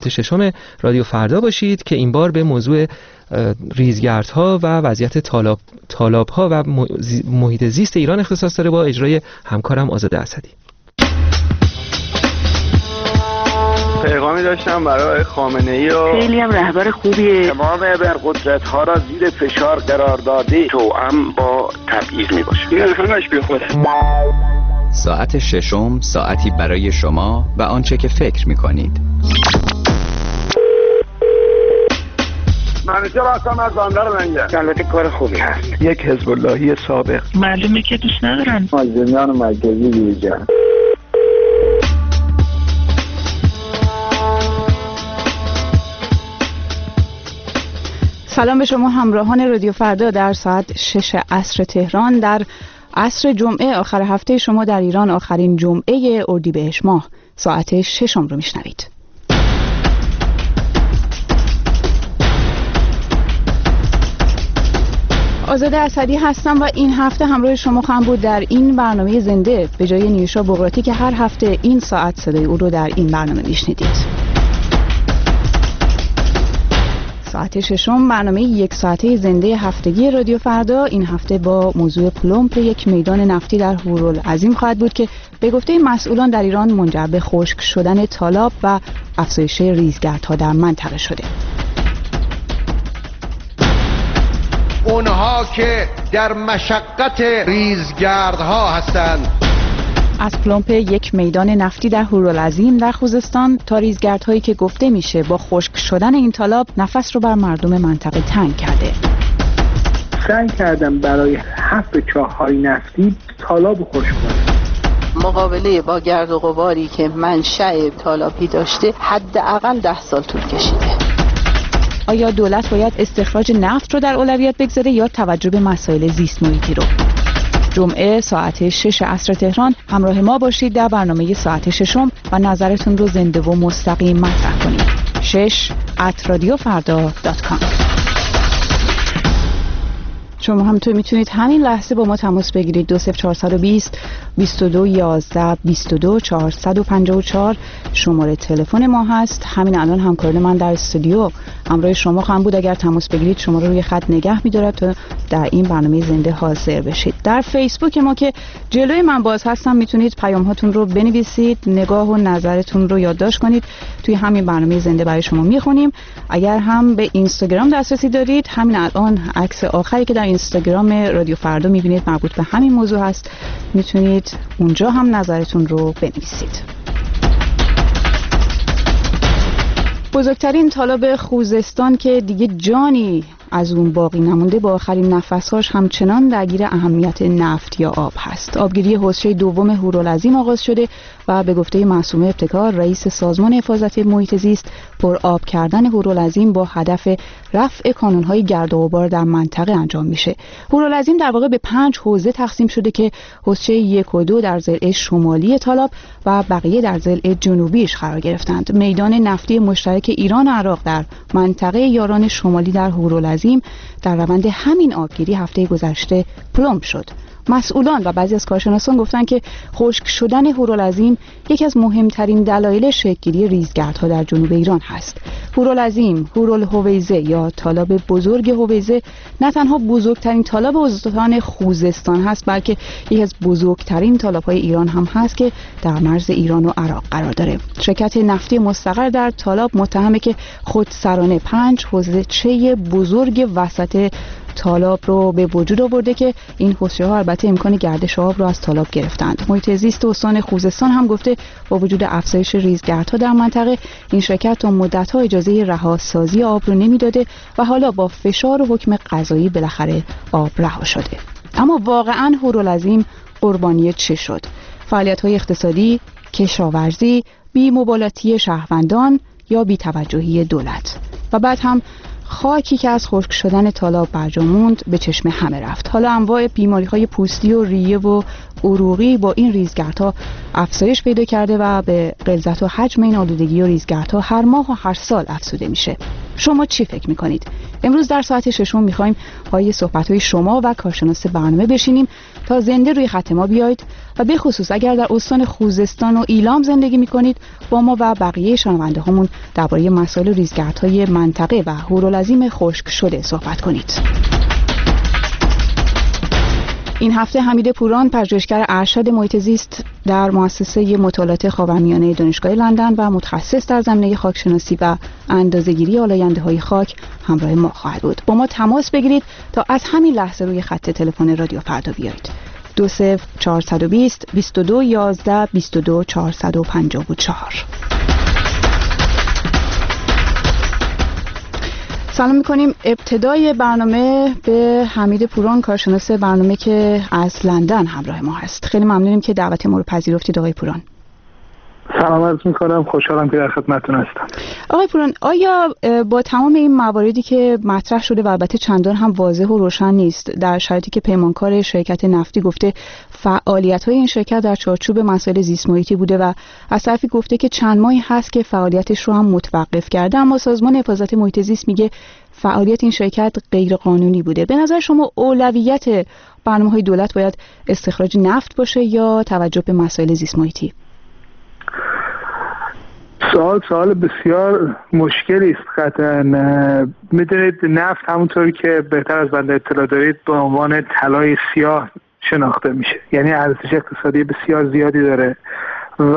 ششم رادیو فردا باشید که این بار به موضوع ریزگردها و وضعیت تالاب‌ها و محیط زیست ایران اختصاص داره با اجرای همکارم آزاده اسدی. پیغامی داشتم برای خامنه‌ای خیلی هم رهبر خوبیه. تمام ابرقدرت‌ها را زیر فشار قرار داده، توأم با تبعیض میباشه. این همش بیخوده. ساعت ششم، ساعتی برای شما و آنچه که فکر می‌کنید. منیجر هستم از بندر لنگر. البته کار خوبی هست. یک حزب اللهی سابق. معلومه که دوست ندارن. مازندران مرکزی دیجان. سلام به شما همراهان رادیو فردا در ساعت 6 عصر تهران، در عصر جمعه آخر هفته شما در ایران، آخرین جمعه اردیبهشت ماه، ساعت 6 رو میشنوید. آزاده اسدی هستم و این هفته همراه شما خواهم بود در این برنامه زنده به جای نیوشا بغراتی که هر هفته این ساعت صدای او رو در این برنامه میشنیدید. ساعت ششم برنامه یک ساعته زنده هفتگی رادیو فردا این هفته با موضوع پلمپ یک میدان نفتی در هورالعظیم خواهد بود که به گفته مسئولان در ایران منجر به خشک شدن تالاب و افزایش ریزگردها در منطقه شده. اونها که در مشقت ریزگردها هستند، از پلمپ یک میدان نفتی در هورالعظیم در خوزستان تا ریزگردهایی که گفته میشه با خشک شدن این تالاب نفس رو بر مردم منطقه تنگ کرده. سعی کردم برای حفر چاه‌های نفتی تالاب خشک کنم. مقابله با گرد و غباری که منشأ تالابی داشته حداقل 10 سال طول کشیده. آیا دولت باید استخراج نفت رو در اولویت بگذاره یا توجه به مسائل زیست محیطی رو؟ جمعه ساعت 6 عصر تهران همراه ما باشید در برنامه ساعت ششم و نظرتون رو زنده و مستقیم مطرح کنید. 6@radiofarda.com. شما هم تو میتونید همین لحظه با ما تماس بگیرید. 20420 2211 22 454 شماره تلفن ما هست. همین الان همکاران من در استودیو همراه شما خواهم بود. اگر تماس بگیرید شما رو روی خط نگه می‌دارد تا در این برنامه زنده حاضر بشید. در فیسبوک ما که جلوی من باز هستم میتونید پیام هاتون رو بنویسید، نگاه و نظرتون رو یادداشت کنید، توی همین برنامه زنده برای شما میخونیم. اگر هم به اینستاگرام دسترسی دارید، همین الان عکس آخری که در اینستاگرام رادیو فردا میبینید مربوط به همین موضوع هست، میتونید اونجا هم نظرتون رو بنویسید. بزرگترین تالاب خوزستان که دیگه جانی از اون باقی نمونده با آخرین نفسهاش همچنان درگیر اهمیت نفت یا آب هست. آبگیری حوضچه دوم هورالعظیم آغاز شده و به گفته معصومه ابتکار رئیس سازمان حفاظت محیط زیست پر آب کردن هورالعظیم با هدف رفع کانون‌های گرد و غبار در منطقه انجام میشه. هورالعظیم در واقع به 5 حوزه تقسیم شده که حوضچه 1 و 2 در ضلع شمالی تالاب و بقیه در ضلع جنوبیش قرار گرفتند. میدان نفتی مشترک ایران و عراق در منطقه یاران شمالی در هورالعظیم در روند همین آبگیری هفته گذشته پلمپ شد. مسئولان و بعضی از کارشناسان گفتند که خشک شدن هورالعظیم یکی از مهمترین دلایل شکل‌گیری ریزگردها در جنوب ایران هست. هورالعظیم، هورالهویزه یا تالاب بزرگ هویزه نه تنها بزرگترین تالاب استان خوزستان هست، بلکه یکی از بزرگترین تالاب‌های ایران هم هست که در مرز ایران و عراق قرار داره. شرکت نفتی مستقر در تالاب متهمه که خودسرانه 5 حوضچه بزرگ وسط تالاب رو به وجود آورده که این حوضچه‌ها البته امکان گردش آب رو از تالاب گرفتند. محیط زیست استان خوزستان هم گفته با وجود افزایش ریزگردها در منطقه این شرکت تا مدت‌ها اجازه رهاسازی آب رو نمیداده و حالا با فشار و حکم قضایی بالاخره آب رها شده. اما واقعاً هورالعظیم قربانی چه شد؟ فعالیت‌های اقتصادی، کشاورزی، بی‌مبالاتی شهروندان یا بی‌توجهی دولت؟ و بعد هم خاکی که از خشک شدن تالاب برجا موند به چشم همه رفت. حالا انواع بیماری‌های پوستی و ریه و عروقی با این ریزگردها افزایش پیدا کرده و به غلظت و حجم این آلودگی و ریزگردها هر ماه و هر سال افزوده میشه. شما چی فکر میکنید؟ امروز در ساعت 6 میخوایم پای صحبت‌های شما و کارشناس برنامه بشینیم تا زنده روی خط ما بیایید و به خصوص اگر در استان خوزستان و ایلام زندگی میکنید با ما و بقیه شنونده هامون درباره مسائل ریزگردهای منطقه و هورالعظیم خشک شده صحبت کنید. این هفته حمید پوران، پژوهشگر ارشد محیط زیست در مؤسسه مطالعات خاورمیانه دانشگاه لندن و متخصص در زمینه خاکشناسی و اندازه‌گیری آلاینده‌های خاک همراه ما خواهد بود. با ما تماس بگیرید تا از همین لحظه روی خط تلفن رادیو فردا بیایید. 20420 2211 22 454. سلام میکنیم. ابتدای برنامه به حمید پوران، کارشناس برنامه که از لندن همراه ما هست. خیلی ممنونیم که دعوت ما رو پذیرفتید آقای پوران. سلام عرض میکنم، خوشحالم که در خدمتتون هستم. آقای پوران، آیا با تمام این مواردی که مطرح شده و البته چندان هم واضح و روشن نیست، در شرایطی که پیمانکار شرکت نفتی گفته فعالیت‌های این شرکت در چارچوب مسائل زیست محیطی بوده و از طرفی گفته که چند ماهی هست که فعالیتش رو هم متوقف کرده، اما سازمان حفاظت محیط زیست میگه فعالیت این شرکت غیر قانونی بوده. به نظر شما اولویت برنامه‌های دولت باید استخراج نفت باشه یا توجه به مسائل زیست محیطی؟ سوال بسیار مشکلی است قطعا. میدونید نفت همونطوری که بهتر از بنده اطلاع دارید به عنوان طلای سیاه شناخته میشه، یعنی ارزش اقتصادی بسیار زیادی داره و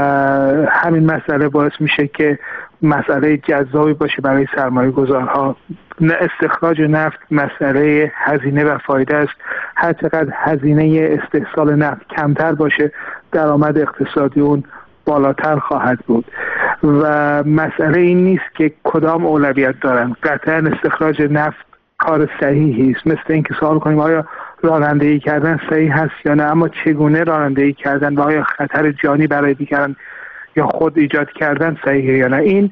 همین مسئله باعث میشه که مسئله جذابی باشه برای سرمایه گذارها. استخراج نفت مسئله هزینه و فایده است. هر چقدر هزینه استحصال نفت کمتر باشه درآمد اقتصادی اون بالاتر خواهد بود و مسئله این نیست که کدام اولویت دارن. قطعا استخراج نفت کار صحیحی است، مثل اینکه سوال کنیم آیا رانندگی کردن صحیح هست یا نه، اما چگونه رانندگی کردن و آیا خطر جانی برای دیگران یا خود ایجاد کردن صحیحه یا نه. این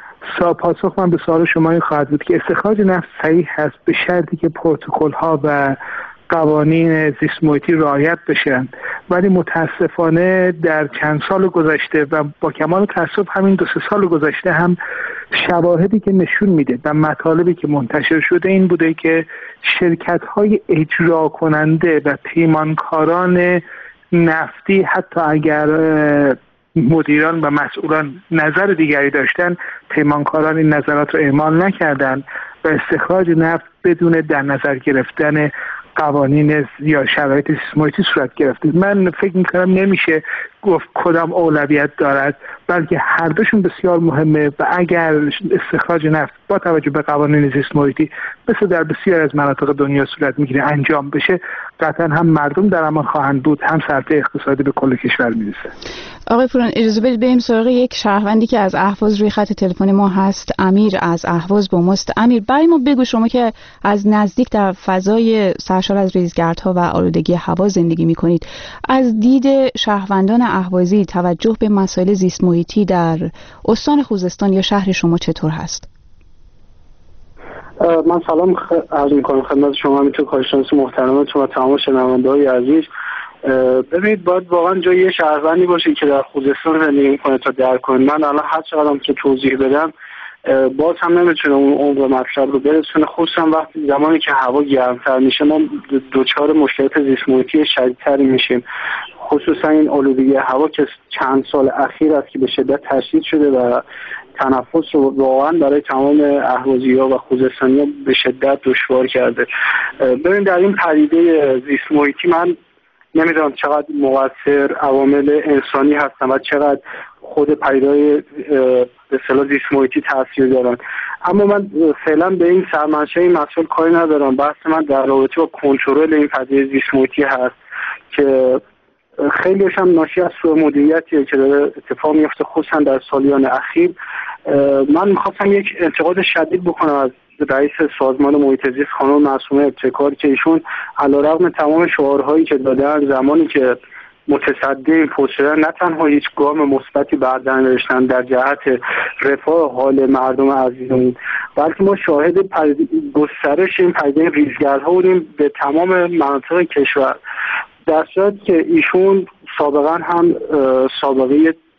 پاسخ من به سوال شما این خواهد بود که استخراج نفت صحیح هست به شرطی که پروتکل ها و قوانین زیست محیطی رعایت بشن، ولی متاسفانه در چند سال گذشته و با کمال تأسف همین 2-3 سال گذشته هم شواهدی که نشون میده و مطالبی که منتشر شده این بوده که شرکت‌های اجرا کننده و پیمانکاران نفتی حتی اگر مدیران و مسئولان نظر دیگری داشتن، پیمانکاران این نظرات رو اعمال نکردن و استخراج نفت بدون در نظر گرفتن قوانین یا شرایط زیست محیطی صورت گرفته. من فکر میکنم نمیشه گفت کدام اولویت دارد، بلکه هر دوشون بسیار مهمه و اگر استخراج نفت با توجه به قوانین زیست محیطی مثل در بسیار از مناطق دنیا صورت میگیره انجام بشه، قطعا هم مردم در امان خواهند بود، هم سرته اقتصادی به کل کشور میرسه. آقای پوران، اجازه بدید بریم سراغ یک شهروندی که از اهواز روی خط تلفن ما هست. امیر از اهواز با ماست. امیر، برای ما بگو، شما که از نزدیک در فضای سرشار از ریزگردها و آلودگی هوا زندگی میکنید، از دید شهروندان اهوازی توجه به مسائل زیست محیطی در استان خوزستان یا شهر شما چطور هست؟ من سلام عرض میکنم خدمت شما، همینطور کارشناس محترمتون و تمام شنونده‌های عزیز. ببینید باید واقعا جای یه شهروندی باشه که در خوزستان زندگی میکنه تا درک کنه. من الان هر چقدرم که توضیح بدم باز هم نمیتونه اون عمق مطلب رو برسونه، خصوصا وقتی زمانی که هوا گرمتر میشه ما دوچار مشکلات زیست محیطی شدیدتری میشیم، خصوصا این آلودگی هوا که چند سال اخیر است که به شدت تشدید شده و تنفس رو واقعا برای تمام اهوازی‌ها و خوزستانی‌ها به شدت دشوار کرده. ببین در این پدیده زیست محیطی من نمیدونم چقدر مؤثر عوامل انسانی هستن و چقدر خود پدیده‌های به اصطلاح زیست محیطی تاثیر دارن، اما من فعلا به این سرمنشأ این مسئله کاری ندارم. بحث من در رابطه با کنترل این پدیده زیست محیطی هست که خیلیش هم ناشی از سوء مدیریتیه که داره اتفاق میفته خصوصا در سالیان اخیر. من میخواستم یک انتقاد شدید بکنم از رئیس سازمان محیط زیست خانم معصومه ابتکار که ایشون علیرغم تمام شعارهایی که دادن زمانی که متصدی این پست شدن نه تنها هیچ گام مثبتی بردن نوشتن در جهت رفاه حال مردم عزیزمون، بلکه ما شاهد گسترش این پدیده ریزگردها بودیم به تمام مناطق کشور، در صورتی که ایشون سابقا هم سابقه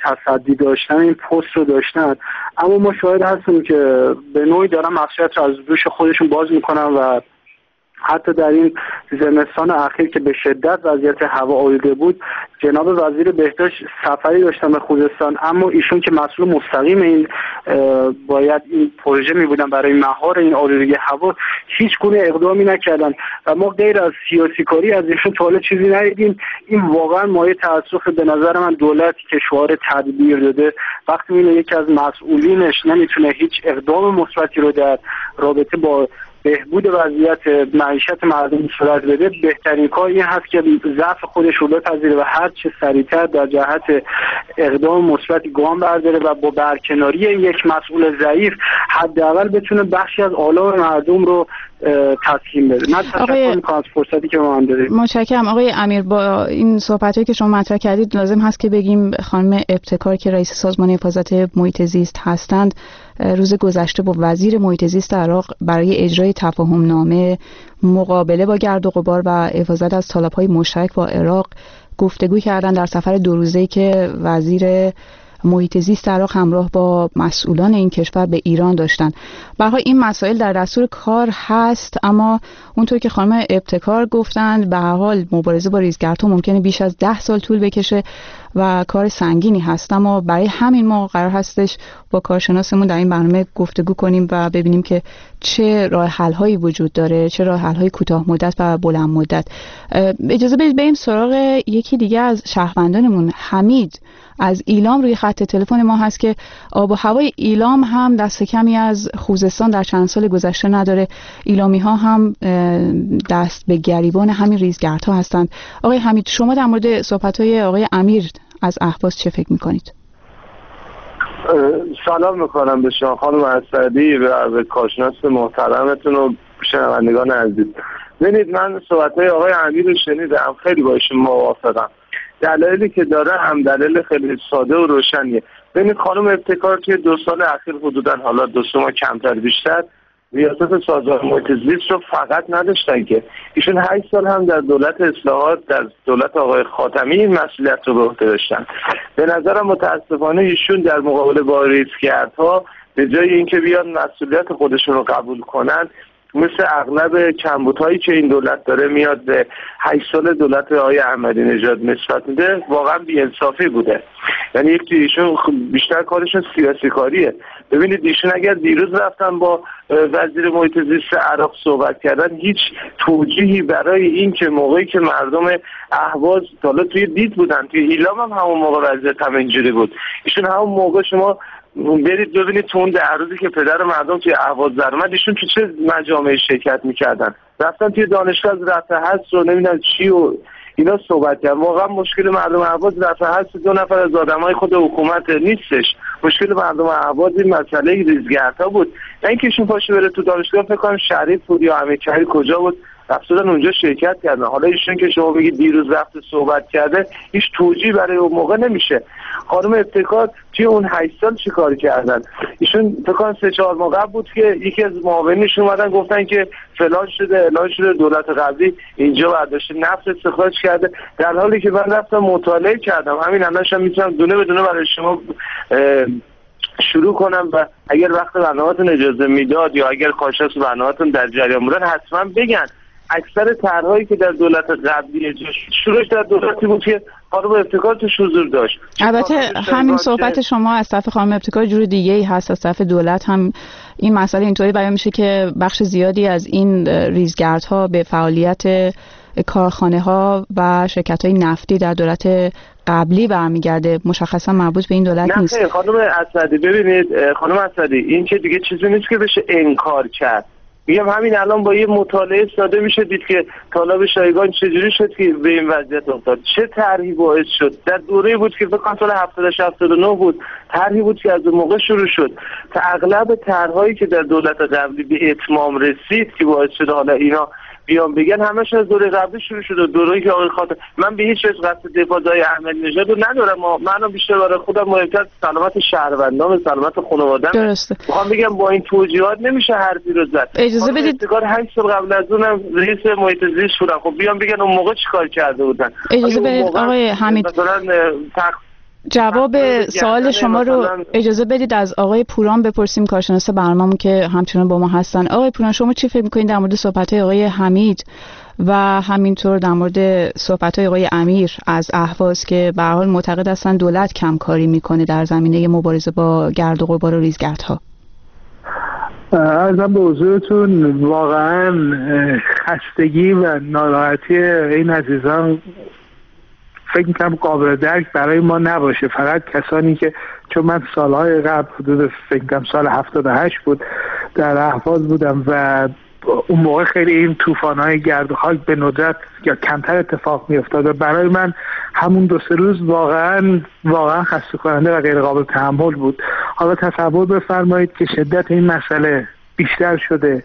تصدی داشتن این پست رو داشتن، اما ما شاهد هستیم که به نوعی دارن مسئولیت رو از دوش خودشون باز میکنن و حتی در این زمستان اخیر که به شدت وضعیت هوا آلوده بود، جناب وزیر بهداشت سفری داشتن به خوزستان، اما ایشون که مسئول مستقیم این باید این پروژه می بودن برای مهار این آلودگی هوا، هیچ گونه اقدامی نکردن و ما غیر از سیاسی کاری از ایشون تا حالا چیزی ندیدیم. این واقعا مایه تأسف به نظر من دولتی که شعار تدبیر داده، وقتی اینو یکی از مسئولینش نمیتونه هیچ اقدام مثبتی رو در رابطه با بهبود وضعیت معیشت مردم صورت بده، بهترین کار این هست که ضعف خودش رو بپذیره و هر چه سریعتر در جهت اقدام مثبتی گام برداره و با برکناری یک مسئول ضعیف حداقل بتونه بخشی از آلام مردم رو تسکین بده. من تشکر می‌کنم از فرصتی که ما هم دادید. متشکرم آقای امیر. با این صحبتایی که شما مطرح کردید لازم هست که بگیم خانم ابتکار که رئیس سازمان حفاظت محیط زیست هستند روز گذشته با وزیر محیط زیست عراق برای اجرای تفاهم نامه مقابله با گرد و غبار و حفاظت از تالاب‌های مشترک با عراق گفتگو کردن در سفر 2 روزه‌ای که وزیر محیط زیست عراق همراه با مسئولان این کشور به ایران داشتن. به هر حال این مسائل در دستور کار هست، اما اونطور که خانم ابتکار گفتند به هر حال مبارزه با ریزگردها ممکنه بیش از 10 سال طول بکشه و کار سنگینی هست، اما برای همین ما قرار هستش با کارشناسمون در این برنامه گفتگو کنیم و ببینیم که چه راه حل هایی وجود داره، چه راه حل های کوتاه مدت و بلند مدت. اجازه بدید بریم سراغ یکی دیگه از شهروندانمون. حمید از ایلام روی خط تلفن ما هست که آب و هوای ایلام هم دست کمی از خوزستان در چند سال گذشته نداره. ایلامی ها هم دست به گریبان همین ریزگردها هستند. آقای حمید، شما در مورد صحبت های آقای امیر از اهواز چه فکر میکنید؟ سلام میکنم به شما خانم اسدی و به کارشناس محترمتون و شنوندگان عزیز. ببینید من صحبت‌های آقای امیر رو شنیدم، خیلی با ایشون موافقم. دلایلی که داره هم دلیل خیلی ساده و روشنیه. ببینید خانم ابتکار که 2 سال اخیر حدوداً حالا 2 ماه کمتر بیشتر ریاست سازمان محیط زیست رو فقط نداشتن که ایشون 8 سال هم در دولت اصلاحات در دولت آقای خاتمی این مسئولیت رو به عهده داشتن. به نظرم متاسفانه ایشون در مقابله با ریزگردها به جای اینکه بیان مسئولیت خودشون رو قبول کنن، مثل اغلب کمبودهایی که این دولت داره میاد به 8 سال دولت آقای احمدی نژاد نسبت میده، واقعا بی‌انصافی بوده. یعنی یک ایشون بیشتر کارشون سیاسی کاریه. ببینید ایشون اگر دیروز رفتن با وزیر محیط زیست عراق صحبت کردن، هیچ توجیهی برای این که موقعی که مردم اهواز حالا توی دید بودن، توی ایلام هم همون موقع وضعیت هم اینجوری بود، ایشون همون موقع شما برید ببینید تو اون 10 روزی که پدر مردم توی اهواز در اومد، ایشون تو چه مجامعی شرکت میکردن، رفتن توی دانشگاه از رفع حدس رو نمیدونم چی و اینا صحبت کردن. واقعا مشکل مردم اهواز رفع حدس 2 نفر از آدمای خود حکومت نیستش. مشکل مردم اهواز این مسئله ریزگردها بود. نه اینکه ایشون پاشه بره تو دانشگاه، فکر کنم شریف بود یا امیرکبیر کجا بود، رفتن اونجا شرکت کردن. حالا ایشون که شما بگید دیروز رفته صحبت کرده، هیچ توجیه برای اون موقع نمیشه. خانم ابتکار توی اون 8 سال چی کار کردن؟ ایشون فکر کنم 3-4 ماه قبل بود که یکی از معاونینشون اومدن گفتن که فلان شده اعلان شده دولت قبلی اینجا برداشت نفت استخراج کرده، در حالی که من رفتم مطالعه کردم. همین الانش هم میتونم دونه به دونه برای شما شروع کنم و اگر وقت برنامه‌تون اجازه میداد یا اگر کارشناس برنامه‌تون در جریان بودن حتما بگن. اکثر طرح‌هایی که در دولت قبلی اجرا شد شروعش در دولتی بود که خانم ابتکار توش حضور داشت. البته همین صحبت شما از طرف خانم ابتکار جور دیگه‌ای هست، از طرف دولت هم این مسئله اینطوری بیان میشه که بخش زیادی از این ریزگردها به فعالیت کارخانه‌ها و شرکت‌های نفتی در دولت قبلی برمیگرده، مشخصا مربوط به این دولت نیست. نه خانم اسدی، ببینید خانم اسدی، این که دیگه چیزی نیست که بشه انکار کرد. میگم همین الان با یه مطالعه ساده میشه دید که طالب شایگان چجوری شد که به این وضعیت افتاد، چه طرحی باعث شد. در دوره بود که فکر کنم سال 78-79 بود، طرحی بود که از اون موقع شروع شد تا اغلب طرحهایی که در دولت قبلی به اتمام رسید که باعث شد حالا اینا بیان بگن همش از دوره قبلی شروع شده. دوره‌ای که آقای خاطر، من به هیچ وجه قصد دفاع از احمدی نژاد رو ندارم، منو بیشتر برای خودم مهمتر سلامت شهروندان، سلامت خانواده‌ام. درسته. میخوام بگم با این توجیهات نمیشه حرفی رو زد. اجازه بدید 8 سال قبل از اونم رئیس محیط زیست بودن، خب بیان بگن اون موقع چیکار کرده بودن. اجازه بدید آقای حمید، مثلا جواب سوال شما رو اجازه بدید از آقای پوران بپرسیم، کارشناس برنامه‌مون که همچنان با ما هستن. آقای پوران، شما چی فکر می‌کنید در مورد صحبت‌های آقای حمید و همینطور در مورد صحبت‌های آقای امیر از اهواز که به هر حال معتقد هستن دولت کمکاری میکنه در زمینه مبارزه با گرد و غبار و ریزگردها؟ عرضم به حضورتون واقعا خستگی و ناراحتی این عزیزان فکر میکنم قابل درک برای ما نباشه. فقط کسانی که، چون من سالهای قبل حدود فکر میکنم سال 78 بود در اهواز بودم و اون موقع خیلی این طوفان‌های گرد و خاک به ندرت یا کمتر اتفاق می‌افتاد و برای من همون 2-3 روز واقعا خسته کننده و غیر قابل تحمل بود. حالا تصور بفرمایید که شدت این مسئله بیشتر شده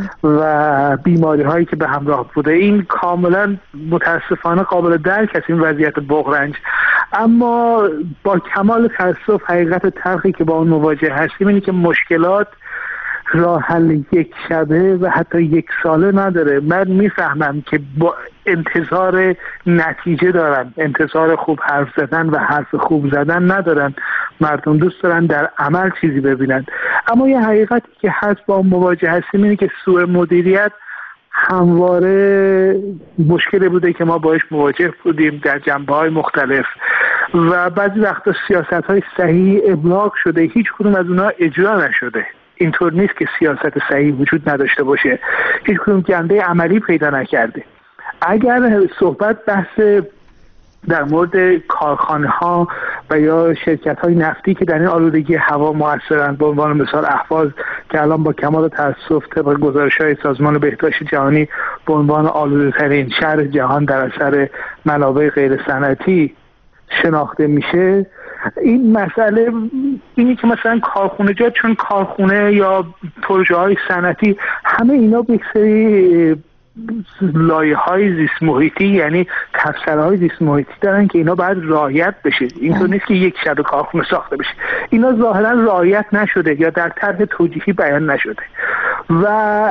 و بیماری هایی که به همراه بوده، این کاملا متاسفانه قابل درک است این وضعیت بغرنج. اما با کمال تأسف حقیقت تلخی که با اون مواجه هستیم اینه که مشکلات راه حل یک شبه و حتی یک ساله نداره. من میفهمم که با انتظار نتیجه دارن، انتظار خوب حرف زدن و حرف خوب زدن ندارن، مردم دوست دارن در عمل چیزی ببینن. اما یه حقیقتی که هست با اون مواجه هستیم اینه که سوء مدیریت همواره مشکلی بوده که ما باش مواجه بودیم در جنبه‌های مختلف و بعضی وقتا سیاست‌های صحیح ابلاغ شده، هیچ کدوم از اونها اجرا نشده. اینطور نیست که سیاست صحیح وجود نداشته باشه، هیچ کدوم جنبه عملی پیدا نکرده. اگر صحبت بحث در مورد کارخانه ها و یا شرکت های نفتی که در این آلودگی هوا مؤثرند، به عنوان مثال اهواز که الان با کمال تأسف طبق گزارش های سازمان بهداشت جهانی به عنوان آلوده ترین شهر جهان در اثر منابع غیر صنعتی شناخته میشه، این مسئله اینی که مثلا کارخونه جا، چون کارخونه یا پروژه های صنعتی همه اینا به یک سری لایه های زیست محیطی یعنی تفسیرهای های زیست محیطی دارن که اینا باید رعایت بشه. اینطور نیست که یک شب کارخونه ساخته بشه. اینا ظاهرا رعایت نشده یا در طرح توجیهی بیان نشده و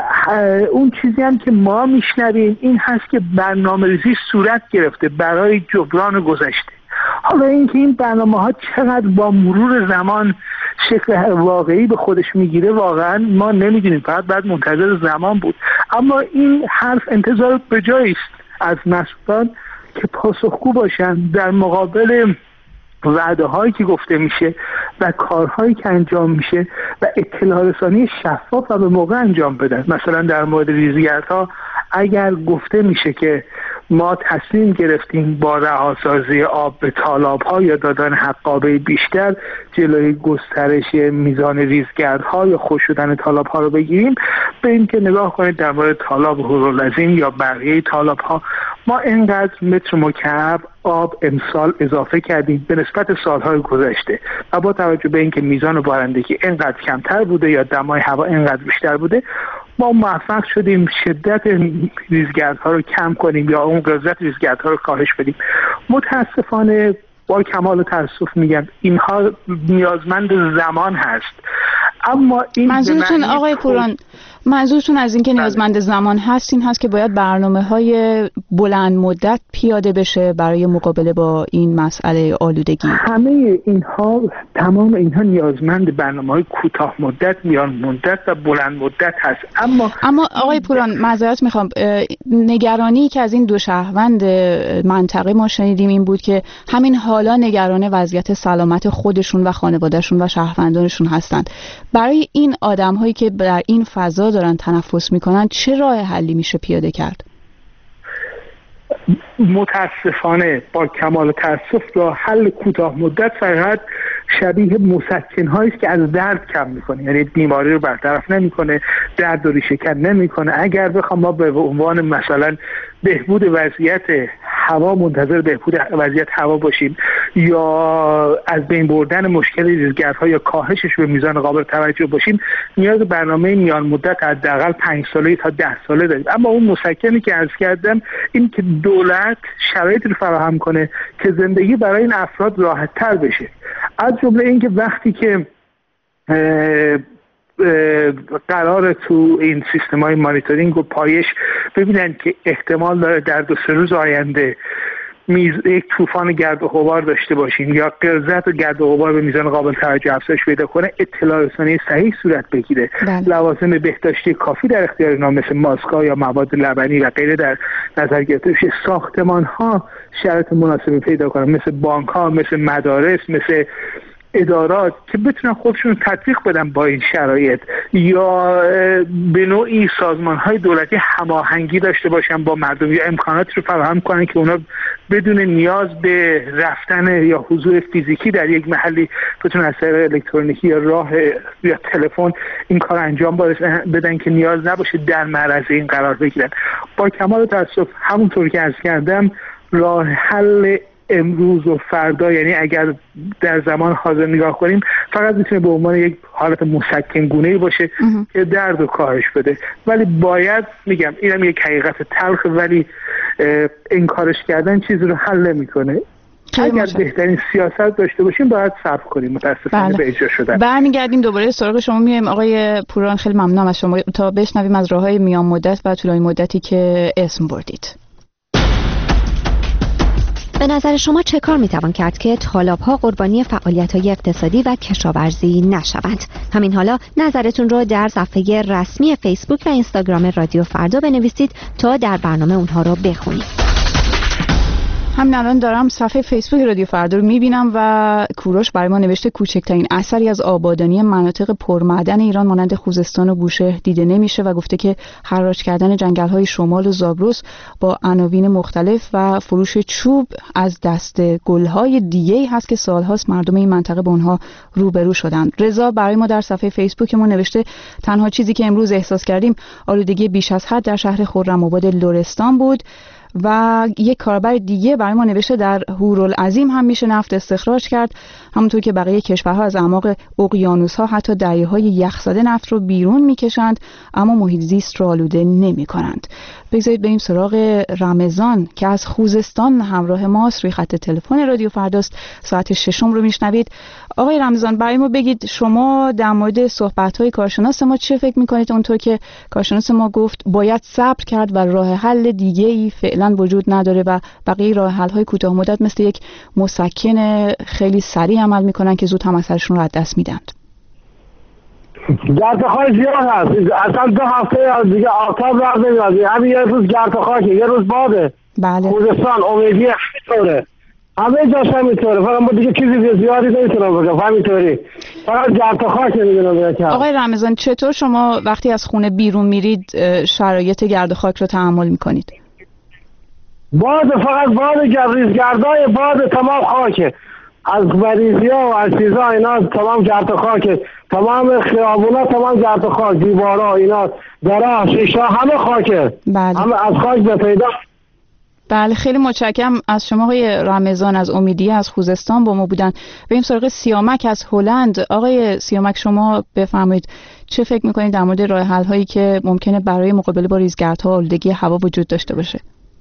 اون چیزی هم که ما میشنویم این هست که برنامه‌ریزی صورت گرفته برای جبران گذشته. حالا اینکه این برنامه‌ها چقدر با مرور زمان شکل واقعی به خودش میگیره واقعا ما نمیدونیم، فقط بعد منتظر زمان بود. اما این حرف انتظار به جایی است از مسئولان که پاسخگو باشن در مقابل وعده هایی که گفته میشه و کارهایی که انجام میشه و اطلاع رسانی شفاف و به موقع انجام بدن. مثلا در مورد ریزگردها اگر گفته میشه که ما تصمیم گرفتیم با رهاسازی آب به تالاب‌ها یا دادن حقابه بیشتر جلوی گسترش میزان ریزگردها یا خشک شدن تالاب‌ها رو بگیریم، به این که نگاه کنید در مورد تالاب هورالعظیم یا بقیه تالاب‌ها ما اینقدر متر مکعب آب امسال اضافه کردیم به نسبت سالهای گذشته و با توجه به اینکه میزان بارندگی اینقدر کمتر بوده یا دمای هوا اینقدر بیشتر بوده، ما موفق شدیم شدت ریزگردها رو کم کنیم یا اون غلظت ریزگردها رو کاهش بدیم. متاسفانه با کمال تأسف میگم اینها نیازمند زمان هست. اما این منظورتون آقای پوران، منظورتون از این که نیازمند زمان هست این هست که باید برنامه‌های بلند مدت پیاده بشه برای مقابله با این مسئله آلودگی؟ همه اینها، تمام اینها نیازمند برنامه‌های کوتاه مدت، میان مدت و بلند مدت هست. اما آقای پوران معذرت میخوام، نگرانی که از این دو شهروند منطقه ما شنیدیم این بود که همین حالا نگران وضعیت سلامت خودشون و خانوادهشون و شهروندانشون هستند. برای این آدم‌هایی که در این فضا دارن تنفس میکنن چه راه حلی میشه پیاده کرد؟ متاسفانه با کمال تأسف راه حل کوتاه مدت فقط شبیه مسکن هایی است که از درد کم میکنه، یعنی بیماری رو برطرف نمیکنه، درد و ریشه کن نمیکنه. اگر بخوام ما به عنوان مثلا بهبود وضعیت هوا منتظر بهبود وضعیت هوا باشیم یا از بین بردن مشکل ریزگردها یا کاهشش به میزان قابل توجه باشیم، نیاز برنامه میان مدت حداقل 5 ساله تا 10 ساله داریم. اما اون مسکنی که عرض کردم این که دولت شرایطی رو فراهم کنه که زندگی برای این افراد راحت تر بشه، از جمله این که وقتی که قرار تو این سیستم‌های مانیتورینگ و پایش ببینن که احتمال داره در 2-3 روز آینده یک طوفان گرد و غبار داشته باشیم یا غلظت و گرد و غبار به میزان قابل توجه افزایش پیدا کنه، اطلاع رسانی صحیح صورت بگیره، لوازم بهداشتی کافی در اختیار اینا مثل ماسک‌ها یا مواد لبنی و غیره در نظر گرفته بشه، ساختمان‌ها شرایط مناسبی پیدا کنن مثل بانک‌ها، مثل مدارس، مثل ادارات که بتونن خودشون تطبیق بدن با این شرایط، یا به نوعی سازمان‌های دولتی هماهنگی داشته باشن با مردم یا امکاناتی رو فراهم کنن که اونا بدون نیاز به رفتن یا حضور فیزیکی در یک محلی بتونن از طریق الکترونیکی یا راه یا تلفن این کار انجام بدن که نیاز نباشه در معرض این قرار بگیرن. با کمال تأسف همونطور که عرض کردم راه حل امروز و فردا، یعنی اگر در زمان حاضر نگاه کنیم، فقط میتونه به عنوان یک حالت مسکن گونه‌ای باشه که درد و کاهش بده، ولی باید میگم اینم یک حقیقت تلخ، ولی انکارش کردن چیزی رو حل نمیکنه. اگر بهترین سیاست داشته باشیم باید صبر کنیم متاسفانه به اجرا شدن. برمیگردیم دوباره سراغ شما میایم. آقای پوران خیلی ممنونم از شما تا بشنویم از راههای میان مدت و طولانی مدتی که اسم بردید. به نظر شما چه کار میتوان کرد که طالاب‌ها قربانی فعالیت‌های اقتصادی و کشاورزی نشوند؟ همین حالا نظرتون رو در صفحه رسمی فیسبوک و اینستاگرام رادیو فردا بنویسید تا در برنامه اونها رو بخونید. همین الان دارم صفحه فیسبوک رادیو فردا رو میبینم و کوروش برای ما نوشته کوچکترین اثری از آبادانی مناطق پرمعدن ایران مانند خوزستان و بوشهر دیده نمیشه و گفته که حراج کردن جنگل‌های شمال و زاگرس با عناوین مختلف و فروش چوب از دست گل‌های دیگه‌ای هست که سال‌هاست مردم این منطقه با اونها روبرو شدن. رضا برای ما در صفحه فیسبوکمون نوشته تنها چیزی که امروز احساس کردیم آلودگی بیش از حد در شهر خرم‌آباد لرستان بود. و یک کاربر دیگه برای ما نوشته در هورالعظیم هم میشه نفت استخراج کرد، همونطور که بقیه کشورها از اعماق اقیانوس‌ها حتی دریاهای یخزده نفت رو بیرون میکشند اما محیط زیست رو آلوده نمی‌کنند. بگذارید بریم سراغ رمضان که از خوزستان همراه ماست، روی خط تلفن رادیو فرداست، ساعت 6 رو میشنوید. آقای رمضان برای ما بگید شما در مورد صحبت‌های کارشناس ما چه فکر می‌کنید؟ اونطور که کارشناس ما گفت باید صبر کرد و راه حل دیگه‌ای فعلا وجود نداره و بقیه راه حل‌های کوتاه مدت مثل یک مسکن خیلی سریع عمل می‌کنن که زود هم اثرشون رو از دست میدند. گرد خاک زیاد هست، اصلا 2 هفته دیگه آفتاب راه نمیاد، همین یه روز گرد خاکه، یه روز باده. بله. خوزستان امیدی همینطوره، همه جاش همینطوره، فقط ما دیگه چیزی زیادی نمیتونم بگم، همینطوری فقط گرد خاک نمیدونم بگم. آقای رمضان چطور شما وقتی از خونه بیرون میرید شرایط گرد خاک رو تحمل میکنید؟ فقط باد ریزگردای باد تمام خاکه، از مریضی‌ها و از چیزا اینا تمام گرد خاکه، تمام خیابونا تمام گرد خاک، دیوارا اینا درا شیشه همه خاکه. بله. همه از خاک به پیدا. بله خیلی متشکرم از شما آقای رمضان از امیدیه از خوزستان با ما بودن. بریم سراغ سیامک از هلند. آقای سیامک شما بفرمایید چه فکر می‌کنید در مورد راه حل هایی که ممکنه برای مقابله با ریزگردها و آلودگی هوا وجود داشته باشه؟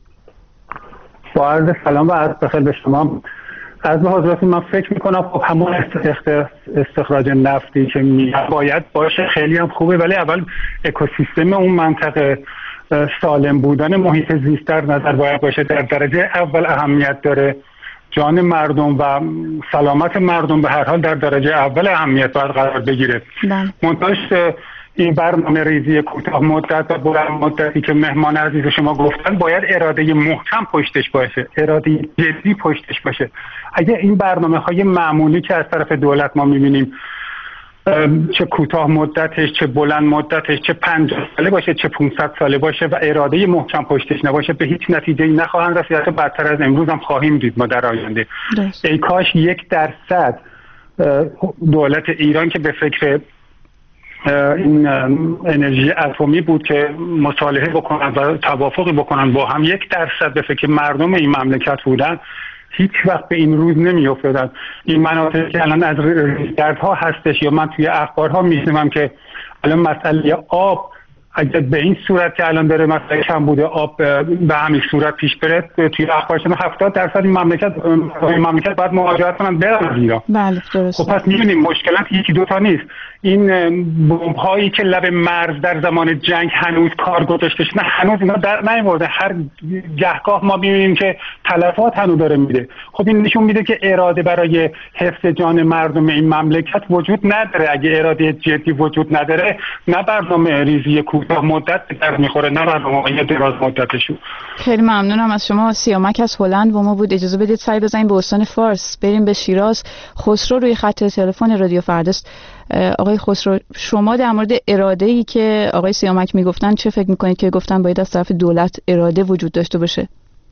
با عرض سلام و عرض بخیر به شما. از حضرت من فکر میکنم خب همون استخراج نفتی که باید باشه خیلی هم خوبه، ولی اول اکوسیستم اون منطقه سالم بودن محیط زیست در نظر باید باشه. در درجه اول اهمیت داره، جان مردم و سلامت مردم به هر حال در درجه اول اهمیت باید قرار بگیره. منتهاش این برنامه ریزی کوتاه مدت و بلند مدتی که مهمان عزیز شما گفتن باید اراده محکم پشتش باشه، اراده جدی پشتش باشه. اگه این برنامه‌های معمولی که از طرف دولت ما می‌بینیم چه کوتاه مدتش چه بلند مدتش چه 50 ساله باشه چه 500 ساله باشه و اراده محکم پشتش نباشه به هیچ نتیجه‌ای نخواهند رسید، حتی بدتر از امروز هم خواهیم دید ما در آینده. ای کاش 1% دولت ایران که به فکر این انرژی اتمی بود که مصالحه بکنن و توافقی بکنن با هم، 1% به فکر مردم این مملکت بودن هیچ وقت به این روز نمی افتادن. این مناطقی که الان از ریزگردها هستش یا من توی اخبارها میشنوم که الان مسئله آب اگه به این صورت که الان داره مثلا کمبود آب به همین صورت پیش بره، توی اخبار شما 70% این مملکت باید مهاجرت کنن برن از ایران. بله درست. خب پس می‌بینیم مشکلات یکی دو تا نیست. این بمب‌هایی که لب مرز در زمان جنگ هنوز کار گذاشته شده، هنوز اینا در نیامده. هر گهگاه ما می‌بینیم که تلفات هنوز داره میده. خب این نشون میده که اراده برای حفظ جان مردم این مملکت وجود نداره. اگه اراده جدی وجود نداره، نه برنامه ریزی کوتاه مدت به درد میخوره، نه برنامه دراز مدتشون. خیلی ممنونم از شما. سیامک از هلند با ما بود. اجازه بدید سعی بزنیم به استان فارس، بریم به شیراز. خسرو روی خط تلفن رادیو فرداست. آقای خسرو، شما در مورد اراده‌ای که آقای سیامک میگفتن چه فکر میکنید که گفتن باید از طرف دولت اراده وجود داشته باشه؟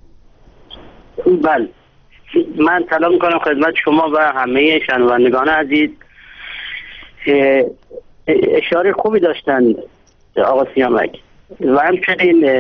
بله، من سلام میکنم خدمت شما و همه شنوندگان عزیز. اشاره خوبی داشتن آقا سیامک و همچنین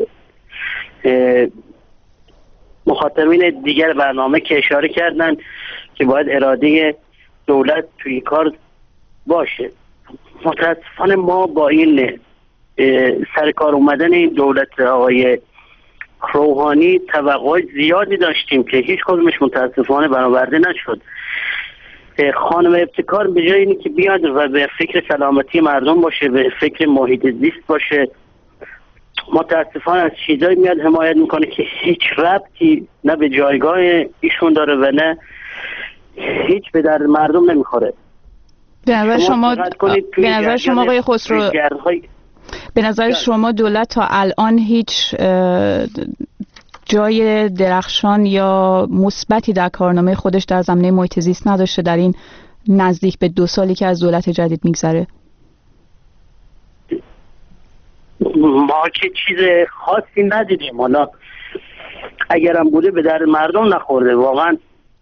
مخاطبین دیگر برنامه که اشاره کردن که باید اراده دولت توی کار باشه. متاسفانه ما با این سرکار اومدن این دولت آقای روحانی توقع زیادی داشتیم که هیچ کدومش متاسفانه برآورده نشد. خانم ابتکار به جای اینی که بیاد و به فکر سلامتی مردم باشه، به فکر محیط زیست باشه، متاسفانه از چیزایی میاد حمایت میکنه که هیچ ربطی نه به جایگاه ایشون داره و نه هیچ به درد مردم نمیخوره. به نظر شما آقای خسرو، به نظر شما دولت تا الان هیچ جای درخشان یا مثبتی در کارنامه خودش در زمینه محیط زیست نداشته در این نزدیک به 2 سالی که از دولت جدید میگذره؟ ما که چیز خاصی ندیدیم. حالا اگرم بوده به در مردم نخورده واقعا.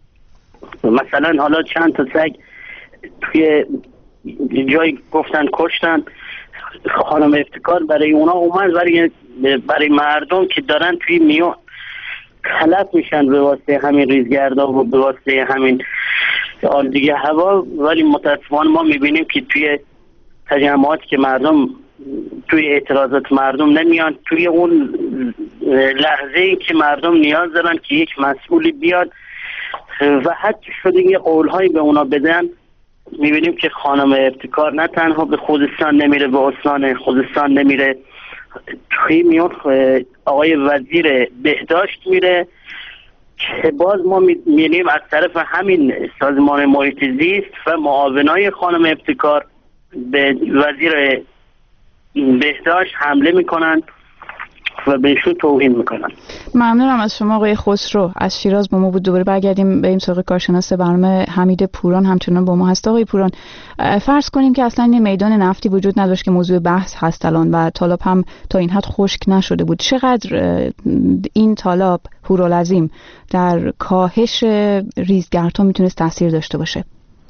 مثلا حالا چند تا سگ توی جای گفتن کشتن، خانم ابتکار برای اونا اومد برای مردم که دارن توی میون تلف میشن به واسطه همین ریزگردا و به واسطه همین آلودگی هوا، ولی متاسفانه ما میبینیم که توی تجمعاتی که مردم توی اعتراضات مردم نمیان، توی اون لحظه‌ای که مردم نیاز دارن که یک مسئولی بیاد و حتی شده یه قولهایی به اونا بدن، میبینیم که خانم ابتکار نه تنها به خوزستان نمیره، به استان خوزستان نمیره، توی میون آقای وزیر بهداشت میره که باز ما میبینیم از طرف همین سازمان محیط زیست و معاونای خانم ابتکار به وزیر بهداشت حمله میکنن و بهشون توهین میکنن. ممنونم از شما آقای خسرو از شیراز با ما بود. دوباره برگردیم به این سراغ کارشناس برنامه حمید پوران همچنان با ما هست. آقای پوران، فرض کنیم که اصلا این میدان نفتی وجود نداشت که موضوع بحث هست الان و تالاب هم تا این حد خشک نشده بود، چقدر این تالاب هورالعظیم در کاهش ریزگردها میتونست تاثیر داشته باشه؟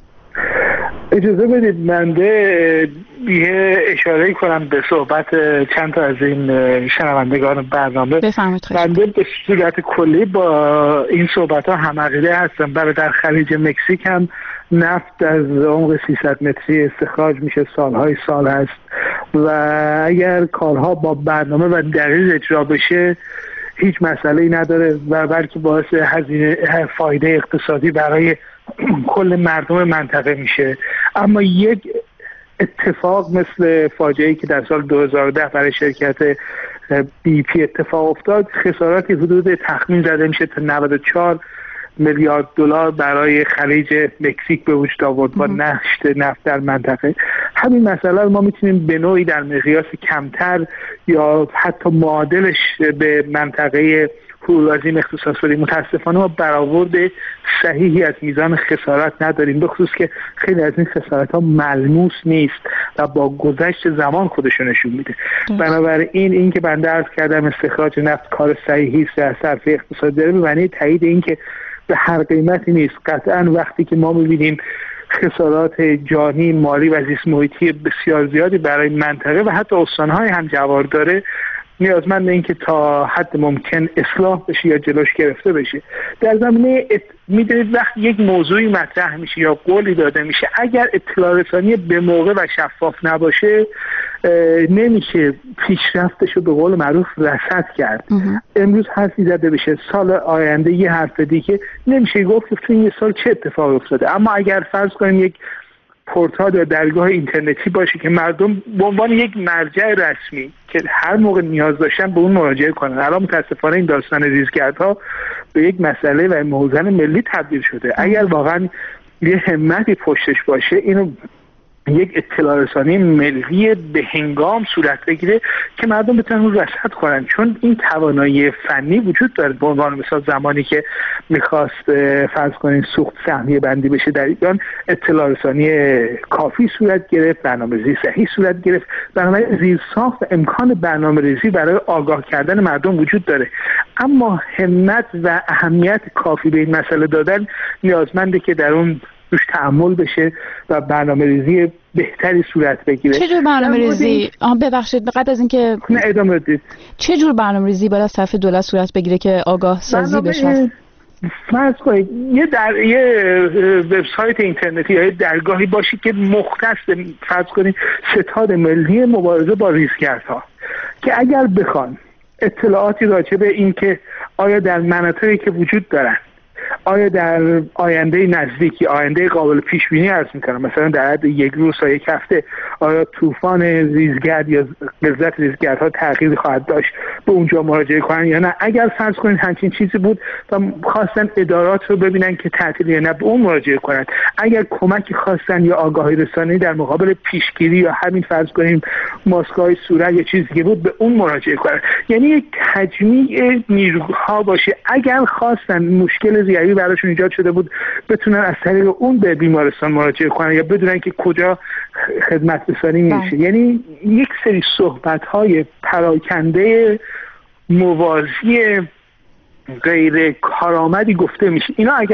اجازه بدید من یه اشاره کنم به صحبت چند تا از این شنوندگان برنامه. بنده به صورت کلی با این صحبت ها هم عقیده هستم. برای در خلیج مکزیک هم نفت از عمق 300 متری استخراج میشه، سالهای سال هست و اگر کارها با برنامه و دقیق اجرا بشه هیچ مسئله‌ای نداره و بلکه باعث فایده اقتصادی برای کل مردم منطقه میشه. اما یک اتفاق مثل فاجعه‌ای که در سال 2010 برای شرکت بی پی اتفاق افتاد، خساراتی حدود تخمین زده میشه تا 94 میلیارد دلار برای خلیج مکزیک به وجود آورد با نشت نفت در منطقه. همین مسئله رو ما میتونیم به نوعی در مقیاس کمتر یا حتی معادلش به منطقه هورالعظیم اختصاص بدیم. متاسفانه ما برآورد صحیحی از میزان خسارت نداریم، به خصوص که خیلی از این خسارت ها ملموس نیست و با گذشت زمان خودشو نشون میده. بنابراین این که بنده عرض کردم استخراج نفت کار صحیحی است از طرف اقتصاد داره، معنی تایید این که به هر قیمتی نیست. قطعا وقتی که ما میبینیم خسارات جانی، مالی و زیست محیطی بسیار زیادی برای منطقه و حتی استانهای هم جوار داره، نیازمند این که تا حد ممکن اصلاح بشه یا جلوش گرفته بشه. در زمینه میدونید وقتی یک موضوعی مطرح میشه یا قولی داده میشه، اگر اطلاع رسانی به موقع و شفاف نباشه نمیشه پیشرفتش رو به قول معروف رصد کرد. امروز حرفی زده بشه، سال آینده یه حرف دیگه نمیشه گفت که تو این سال چه اتفاقی افتاده. اما اگر فرض کنیم یک پورتال یا درگاه اینترنتی باشه که مردم به عنوان یک مرجع رسمی که هر موقع نیاز داشتن به اون مراجعه کنن. الان متاسفانه این داستان ریزگردها به یک مسئله و موزن ملی تبدیل شده. اگر واقعا یه همتی پشتش باشه، اینو یک اطلاع رسانی ملی به هنگام صورت بگیره که مردم بتونن رصد کنن، چون این توانایی فنی وجود داره. به عنوان مثال زمانی که میخواست فرض کنین سوخت سهمیه بندی بشه در ایران، اطلاع رسانی کافی صورت گرفت، برنامه‌ریزی صحیح صورت گرفت، بنابراین زیرساخت و امکان برنامه‌ریزی برای آگاه کردن مردم وجود داره. اما همت و اهمیت کافی به این مسئله دادن نیازمنده که در اون روش تعامل بشه و برنامه‌ریزی بهتری صورت بگیره. چه جور برنامه‌ریزی؟ ببخشید قبل از اینکه ادامه بدید، چه جور برنامه‌ریزی باید از طرف دولت صورت بگیره که آگاه سازی بشه؟ فرض کنید یه وبسایت اینترنتی یا درگاهی باشه که مختص فرض کنید ستاد ملی مبارزه با ریزگردها، که اگر بخوان اطلاعاتی راجع به این که آیا در مناطقی که وجود دارن، آیا در آینده نزدیکی، آینده قابل پیش بینی عرض میکنم، مثلا در حد یک روز تا یک هفته، آیا طوفان ریزگرد یا غلظت ریزگردها تغییری خواهد داشت، به اونجا مراجعه کنن یا نه. اگر فرض کنید همچین چیزی بود و خواستن ادارات رو ببینن که تعطیلی یا نه، به اون مراجعه کنن. اگر کمکی خواستن یا آگاهی رسانی در مقابل پیشگیری یا همین فرض کنیم ماسک‌های صورت یا چیزی که بود، به اون مراجعه کنن. یعنی یک تجمیع نیروها باشه، اگر خواستن مشکل ریوی براشون ایجاد شده بود بتونن از طریق اون به بیمارستان مراجعه کنن یا بدونن که کجا خدمت رسانی میشه. یعنی یک سری صحبت‌های پراکنده موازی غیر کارآمدی گفته میشه. اینا اگه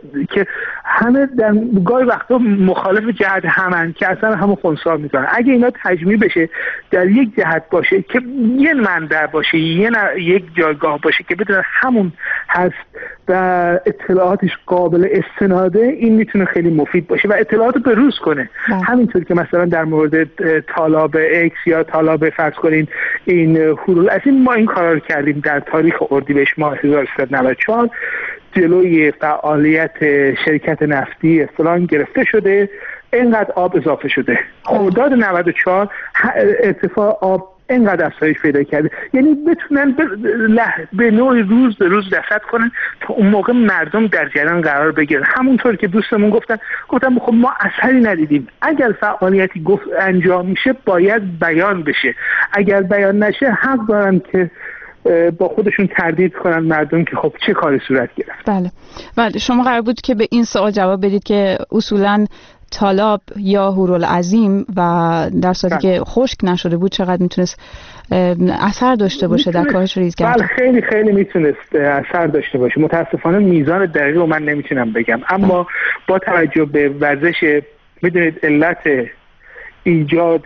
همه در گاهی وقتا مخالف جهت همن که اصلا همون خنثی میکنن، اگه اینا تجمیع بشه در یک جهت باشه که یه منبع باشه، یک جایگاه باشه که بدون همون هست و اطلاعاتش قابل استناده، این میتونه خیلی مفید باشه و اطلاعات بروز کنه. همینطور که مثلا در مورد طالاب اکس یا طالاب فرض کنین این هورالعظیم ما این کارا رو کردیم در تاریخ اردیبهشت ماه 1394 جلوی فعالیت شرکت نفتی فلان گرفته شده، اینقدر آب اضافه شده. خرداد 94 ارتفاع آب اینقدر افزایش پیدا کرده. یعنی بتونن به نوعی روز به روز رصد کنن تا اون موقع مردم در جریان قرار بگیرن. همونطور که دوستمون گفتم خب ما اثری ندیدیم. اگر فعالیتی انجام میشه باید بیان بشه، اگر بیان نشه حق دارن که با خودشون تردید کنن مردم که خب چه کاری صورت گرفت. بله شما قرار بود که به این سوال جواب بدید که اصولاً طالاب یا هورالعظیم و در صورتی که خشک نشده بود چقدر میتونست اثر داشته باشه در کاهش ریزگردها؟ بله خیلی خیلی میتونست اثر داشته باشه. متاسفانه میزان دقیق رو من نمیتونم بگم، اما با توجه به ورزش، میدونید علت ایجاد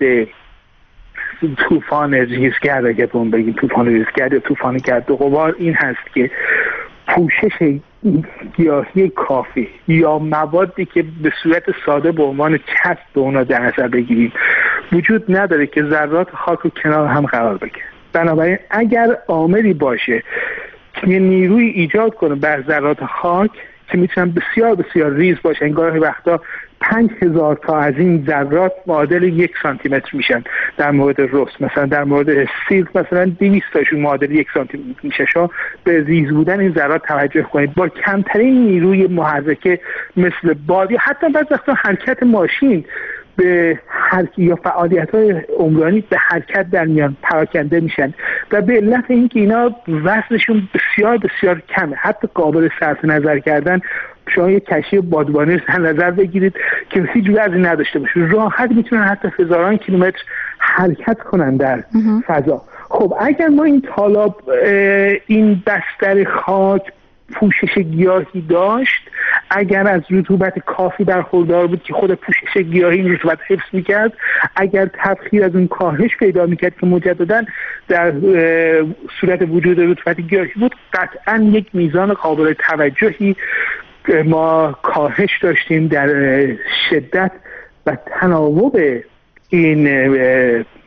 طوفان ریزگرد، اگه بهون بگیم طوفان ریزگرد یا طوفان گرد و غبار، این هست که پوشش گیاهی کافی یا موادی که به صورت ساده به عنوان چسب به اونا در نظر بگیریم وجود نداره که ذرات خاک رو کنار هم قرار بگیره. بنابراین اگر عاملی باشه که نیروی ایجاد کنه بر ذرات خاک که میتونن بسیار بسیار ریز باشن، گاهی وقتا 5000 تا از این ذرات معادل 1 سانتی متر میشن. در مورد رس مثلا، در مورد سیلک مثلا 200 تاشون معادل 1 سانتی متر میشه. شما به ریز بودن این ذرات توجه کنید. با کمترین نیروی محرکه مثل باد یا حتی بعضی وقتا حرکت ماشین به یا فعالیت‌های عمرانی به حرکت در میان پراکنده میشن و به علت اینکه اینا وزنشون بسیار بسیار کمه، حتی قابل صرف نظر کردن. شما یک کشتی بادبانی در نظر بگیرید که هیچ وزنی نداشته باشه، راحت میتونن حتی هزاران کیلومتر حرکت کنن در فضا. خب اگر ما این طالاب این بستر خاک پوشش گیاهی داشت، اگر از رطوبت کافی برخوردار بود که خود پوشش گیاهی این رطوبت حفظ میکرد، اگر تبخیر از اون کاهش پیدا میکرد که مجددا در صورت وجود رطوبت گیاهی بود، قطعا یک میزان قابل توجهی ما کاهش داشتیم در شدت و تناوب این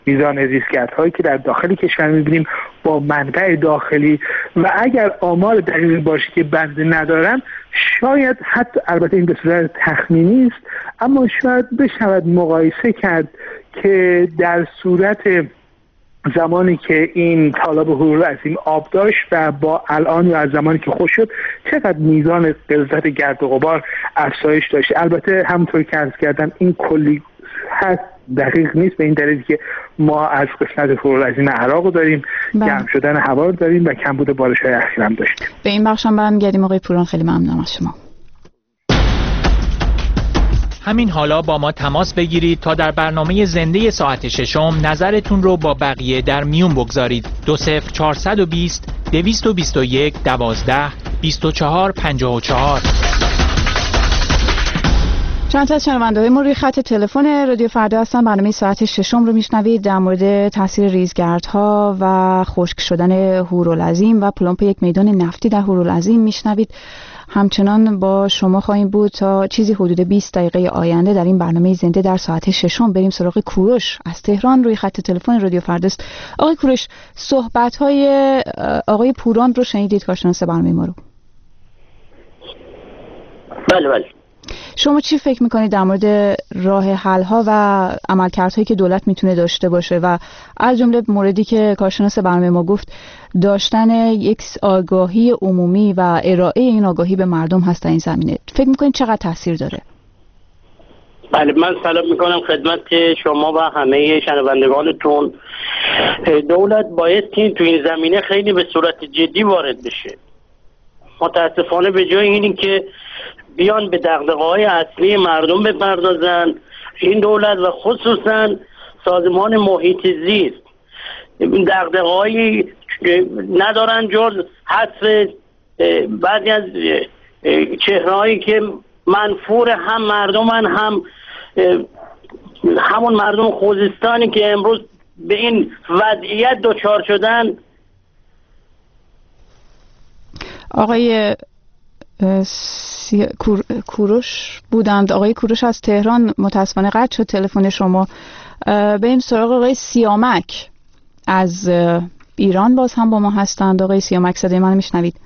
میزان ریزگردهایی که در داخل کشور میبینیم با منبع داخلی و اگر آمار دقیقی باشه که بنده ندارم، شاید حتی، البته این به صورت تخمینی است، اما شاید بشود مقایسه کرد که در صورت زمانی که این تالاب هورالعظیم آب داشت و با الان یا از زمانی که خشک شد چقدر میزان غلظت گرد و غبار افزایش داشته. البته همونطور که عرض کردم این کلی هست، دقیق نیست، به این دلیل که ما از قسمت هورالعظیم عراق داریم، گرم شدن هوا داریم و کمبود بارش‌های اخیر هم داشتیم. به این بخش هم برمیگردیم. آقای پوران خیلی ممنونم از شما. همین حالا با ما تماس بگیرید تا در برنامه زنده ساعت ششم نظرتون رو با بقیه در میون بگذارید. 20420 221 12 24 54. چند تا از شنونده‌های ما روی خط تلفن رادیو فردا هستن. برنامه ساعت ششم رو میشنوید. در مورد تاثیر ریزگردها و خشک شدن هورالعظیم و پلمپ یک میدان نفتی در هورالعظیم میشنوید. همچنان با شما خواهیم بود تا چیزی حدود 20 دقیقه آینده در این برنامه زنده در ساعت ششم. بریم سراغ کوروش از تهران روی خط تلفن رادیو فرداست. آقای کوروش، صحبت‌های آقای پوران رو شنیدید، کارشناس برنامه ما رو؟ بله. شما چی فکر میکنید در مورد راه حل‌ها و عملکردهایی که دولت میتونه داشته باشه و از جمله موردی که کارشناس برنامه ما گفت، داشتن یک آگاهی عمومی و ارائه این آگاهی به مردم هست در این زمینه؟ فکر میکنید چقدر تاثیر داره؟ بله، من سلام میکنم خدمت شما و همه شنوندگانتون. دولت باید تو این زمینه خیلی به صورت جدی وارد بشه. متاسفانه به جای اینی که بیان به دغدغه‌های اصلی مردم بپردازن، این دولت و خصوصا سازمان محیط زیست دغدغه‌هایی ندارن جز حذف بعضی از چهرهایی که منفور هم مردمن، هم همون مردم خوزستانی که امروز به این وضعیت دچار شدن. آقای کوروش بودند. آقای کوروش از تهران متاسفانه قطع شد تلفن شما. بریم سراغ آقای سیامک از ایران، باز هم با ما هستند. آقای سیامک، صدای من میشنوید؟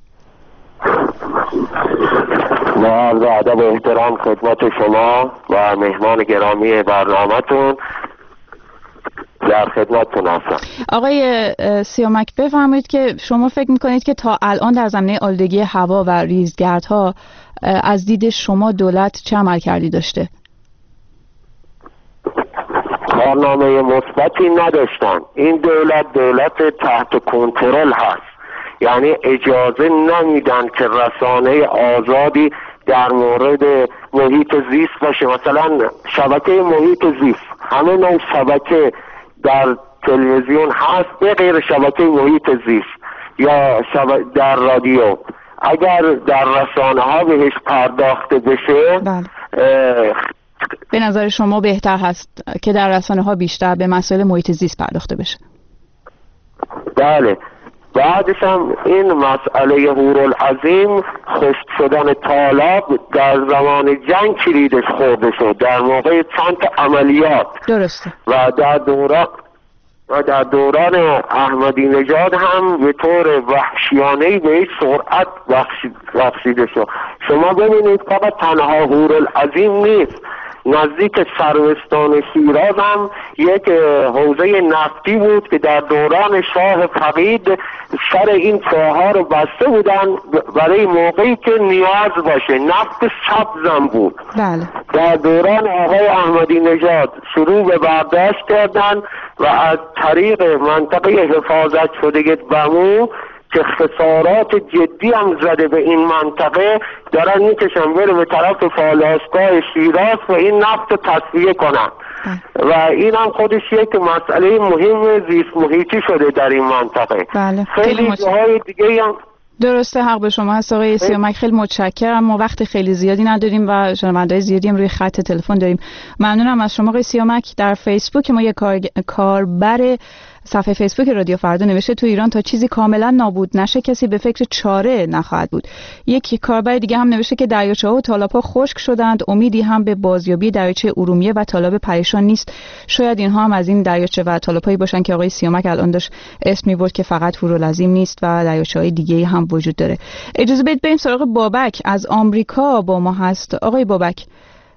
با عرض ادب و احترام خدمت شما و مهمان گرامی برنامه‌تون در خدمتتون هستم. آقای سیامک، بفرمایید که شما فکر میکنید که تا الان در زمینه آلودگی هوا و ریزگردها از دید شما دولت چه عملکردی داشته؟ کارنامه مثبتی نداشتن. این دولت تحت کنترل هست، یعنی اجازه نمیدن که رسانه آزادی در مورد محیط زیست باشه. مثلا شبکه محیط زیست، همه نوع شبکه در تلویزیون هست به غیر شبکه محیط زیست یا در رادیو. اگر در رسانه ها بهش پرداخته بشه، به نظر شما بهتر هست که در رسانه ها بیشتر به مسائل محیط زیست پرداخته بشه؟ بله. بعدش هم این مسئله هورالعظیم، خشک شدن تالاب در زمان جنگ کلیدش خورده شد، در موقع چند تا عملیات. درسته. و در دوران احمدی نژاد هم به طور وحشیانه‌ای به سرعت بخشیده شد. شما ببینید فقط تنها هورالعظیم نیست، نزدیک سروستان شیراز هم یک حوزه نفتی بود که در دوران شاه فقید سر این چاه‌ها رو بسته بودن برای موقعی که نیاز باشه. نفت سبزم بود. بله. در دوران آقای احمدی نژاد شروع به برداشت کردن و از طریق منطقه حفاظت شده بمو که خسارات جدی هم زده به این منطقه، دارن میکشن بره به طرف پالایشگاه شیراز و این نفت رو تصفیه کنن. و این هم خودش یک مسئله مهم زیست محیطی شده در این منطقه. بله. خیلی جاهای دیگه هم درسته، حق به شما هست آقای سیامک. خیلی متشکرم. ما وقت خیلی زیادی نداریم و شنونده‌های زیادی هم روی خط تلفن داریم. ممنونم از شما آقای سیامک. در فیسبوک ما یک کاربر صفحه فیسبوک رادیو فردا نوشته تو ایران تا چیزی کاملا نابود نشه کسی به فکر چاره نخواهد بود. یک کاربر دیگه هم نوشته که دریاچه‌ها و تالاب‌ها خشک شدند، امیدی هم به بازیابی دریاچه ارومیه و تالاب پریشان نیست. شاید اینها هم از این دریاچه و تالاب‌هایی باشن که آقای سیامک الان داشت اسم می‌برد که فقط هورالعظیم نیست و دریاچه‌های دیگه‌ای هم وجود داره. اجازه بدید بریم سراغ بابک از آمریکا با ما هست. آقای بابک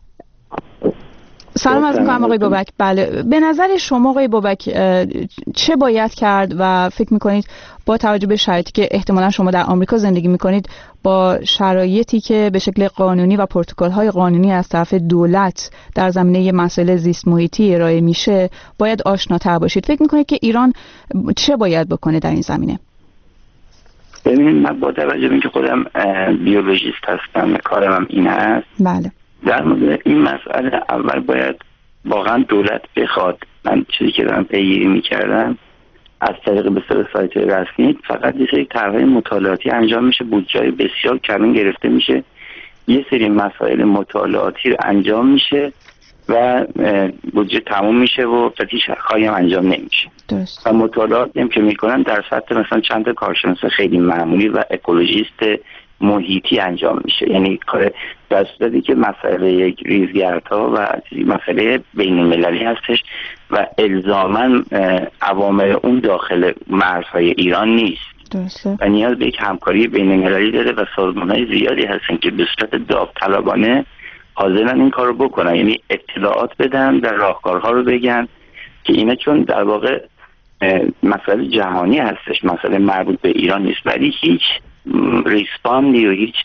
سلام عرض می‌کنم آقای بابک. بله، به نظر شما آقای بابک چه باید کرد و فکر می‌کنید با توجه به شرایطی که احتمالاً شما در آمریکا زندگی می‌کنید، با شرایطی که به شکل قانونی و پروتکل‌های قانونی از طرف دولت در زمینه مسائل زیست محیطی ارائه میشه باید آشناتر باشید، فکر می‌کنید که ایران چه باید بکنه در این زمینه؟ ببینید، من با توجه به اینکه خودم بیولوژیست هستم، کارم هم این هست. بله. در مورد این مسئله اول باید واقعا دولت بخواد. من چیزی که دارم پیگیری میکردم از طریق به اصطلاح سایت رسمی، فقط یه سری طرح‌های مطالعاتی انجام میشه، بودجه بسیار کمی گرفته میشه، یه سری مسائل مطالعاتی رو انجام میشه و بودجه تموم میشه و هیچ کاری هم انجام نمیشه. درست. و مطالعاتی هم که میکنن در سطح مثلا چند تا کارشناس خیلی معمولی و اکولوژیست محیطی انجام میشه. یعنی کار در صورتی که مسئله یک ریزگردها و مسئله بین المللی هستش و الزاماً عوامل اون داخل مرزهای ایران نیست. درسته. و نیاز به یک همکاری بین المللی داره و سازمان‌های زیادی هستن که به صورت داوطلبانه حاضرن این کار رو بکنن، یعنی اطلاعات بدن و راهکارها رو بگن که اینا چون در واقع مسئله جهانی هستش، مسئله مربوط به ایران نیست، ولی هیچ ریسپاندی و هیچ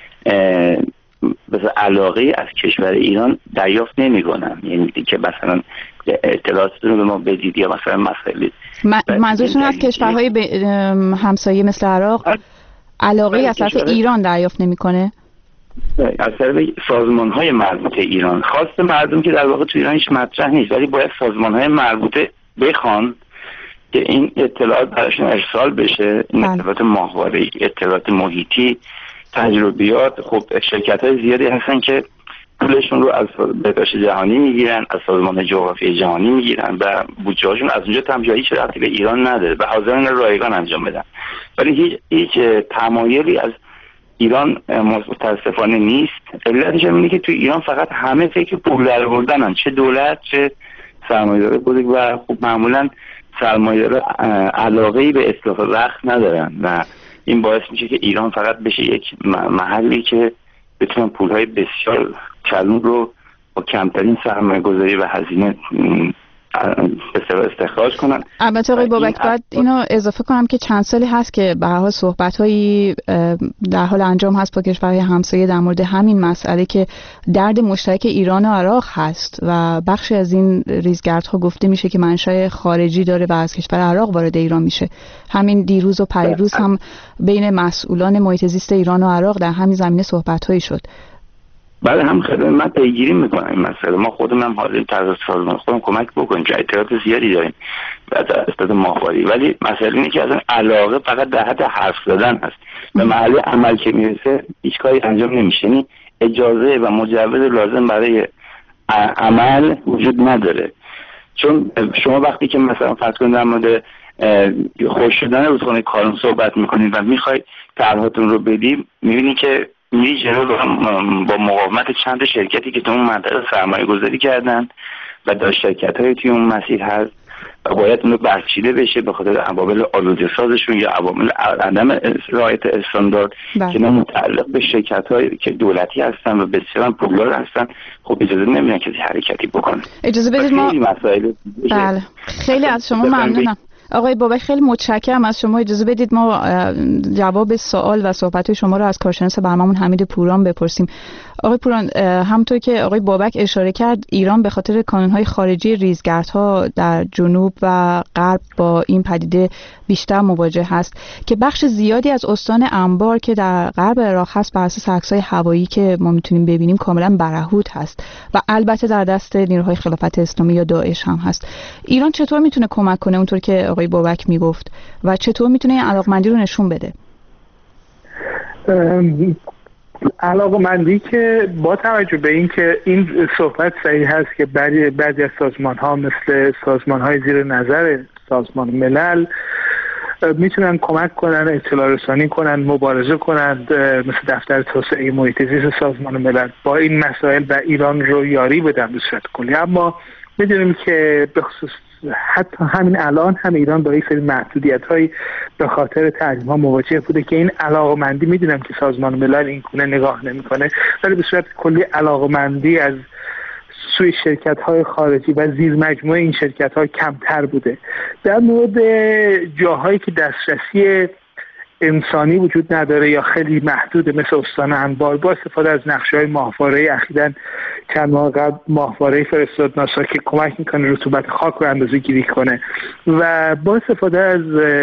مثلا علاقه از کشور ایران دریافت نمی‌کنن. یعنی که مثلا اطلاعاتتون رو به ما بدید یا مثلا مسئله منظورتون از کشورهای همسایه مثل عراق علاقه از طرف ایران دریافت نمی‌کنه؟ از طرف سازمان‌های مربوطه ایران. خواست مردم که در واقع تو ایران هیچ مطرح نیست، ولی باید سازمان‌های مربوطه بخوان که این اطلاعات براشون ارسال بشه، این اطلاعات ماهواره‌ای، اطلاعات محیطی، تجربیات. خب شرکت‌های زیادی هستن که پولشون رو از بهداشت جهانی میگیرن، از سازمان جغرافیای جهانی میگیرن و بودجه‌هاشون از اونجا هم هیچ ربطی به ایران نداره و حاضرن رایگان انجام بدن، ولی هیچ تمایلی از ایران متاسفانه نیست. علتش اینه که تو ایران فقط همه فکر پول درآوردنن، چه دولت چه سرمایه‌دار بزرگ، و خب معمولاً سرمایه‌دارا علاقه‌ای به اصلاح وقت ندارن و این باعث میشه که ایران فقط بشه یک محلی که بتونن پولهای بسیار کلون رو با کمترین سرمایه‌گذاری و هزینه استخراج کنن. البته آقای بابک باید اینو اضافه کنم که چند سالی هست که به هر حال صحبت‌هایی در حال انجام هست با کشورهای همسایه در مورد همین مسئله که درد مشترک ایران و عراق هست و بخشی از این ریزگردها گفته میشه که منشأ خارجی داره و از کشور عراق وارد ایران میشه. همین دیروز و پریروز هم بین مسئولان محیط زیست ایران و عراق در همین زمینه صحبت‌هایی شد. بعد هم خدمت پیگیری میکنم این مسئله. ما خودمون هم حاضریم طرز سازمان خودمون کمک بکنیم که اطلاعات زیادی داریم بعد از استاد ماهواری، ولی مسئله اینه که اصلا علاقه فقط در حد حرف زدن هست. به محل عمل که میرسه هیچ کاری انجام نمیشه. یعنی اجازه و مجوز لازم برای عمل وجود نداره. چون شما وقتی که مثلا فرض کنید در مورد خوش شدن رودخانه کارون صحبت میکنید و میخواید طرحتون رو بدید، میبینید که میری جلو با مقاومت چند شرکتی که تو اون منطقه سرمایه گذاری کردن و داشت شرکت های توی اون مسیر هست و باید اونو برچیده بشه به خاطر عوامل آلوده سازشون یا عوامل عدم رعایت استاندارد که متعلق به شرکت هایی که دولتی هستن و بسیار پولدار هستن. خب اجازه نمیدن کسی حرکتی بکنه. اجازه بدید ما بله خیلی از شما ممنونم آقای بابک، خیلی متشکرم از شما. اجازه بدید ما جواب سوال و صحبت شما رو از کارشناس برنامه‌مون حمید پوران بپرسیم. آقای پوران، همونطور که آقای بابک اشاره کرد، ایران به خاطر کانون‌های خارجی ریزگردها در جنوب و غرب با این پدیده بیشتر مواجه هست که بخش زیادی از استان انبار که در غرب عراق هست بر اساس عکس‌های هوایی که ما میتونیم ببینیم کاملا برهوت هست و البته در دست نیروهای خلافت اسلامی یا داعش هم هست. ایران چطور میتونه کمک کنه اونطور که آقای بابک میگفت و چطور میتونه این علاقمندی رو نشون بده؟ علاقه‌مندی که با توجه به اینکه این صحبت صحیح هست که بعضی از سازمان‌ها مثل سازمان‌های زیر نظر سازمان ملل میتونن کمک کنن، اطلاع رسانی کنن، مبارزه کنن، مثل دفتر توسعه محیط زیست سازمان ملل با این مسائل و ایران رو یاری بدن به صورت کلی. اما میدونیم که به خصوص حتی همین الان هم ایران با یک سری محدودیت‌هایی به خاطر تحریم‌ها مواجه بوده که این علاقه‌مندی میدونم که سازمان ملل این گونه نگاه نمی‌کنه، ولی به صورت کلی علاقه‌مندی از سوی شرکت‌های خارجی و زیر مجموعه این شرکت‌ها کمتر بوده. در مورد جاهایی که دسترسی انسانی وجود نداره یا خیلی محدوده مثل استان انبار، با استفاده از نقشه‌های ماهواره‌ای اخیراً چند ماه قبل ماهواره‌ای فرستاد ناسا که کمک میکنه رطوبت خاک رو اندازه‌گیری کنه و با استفاده از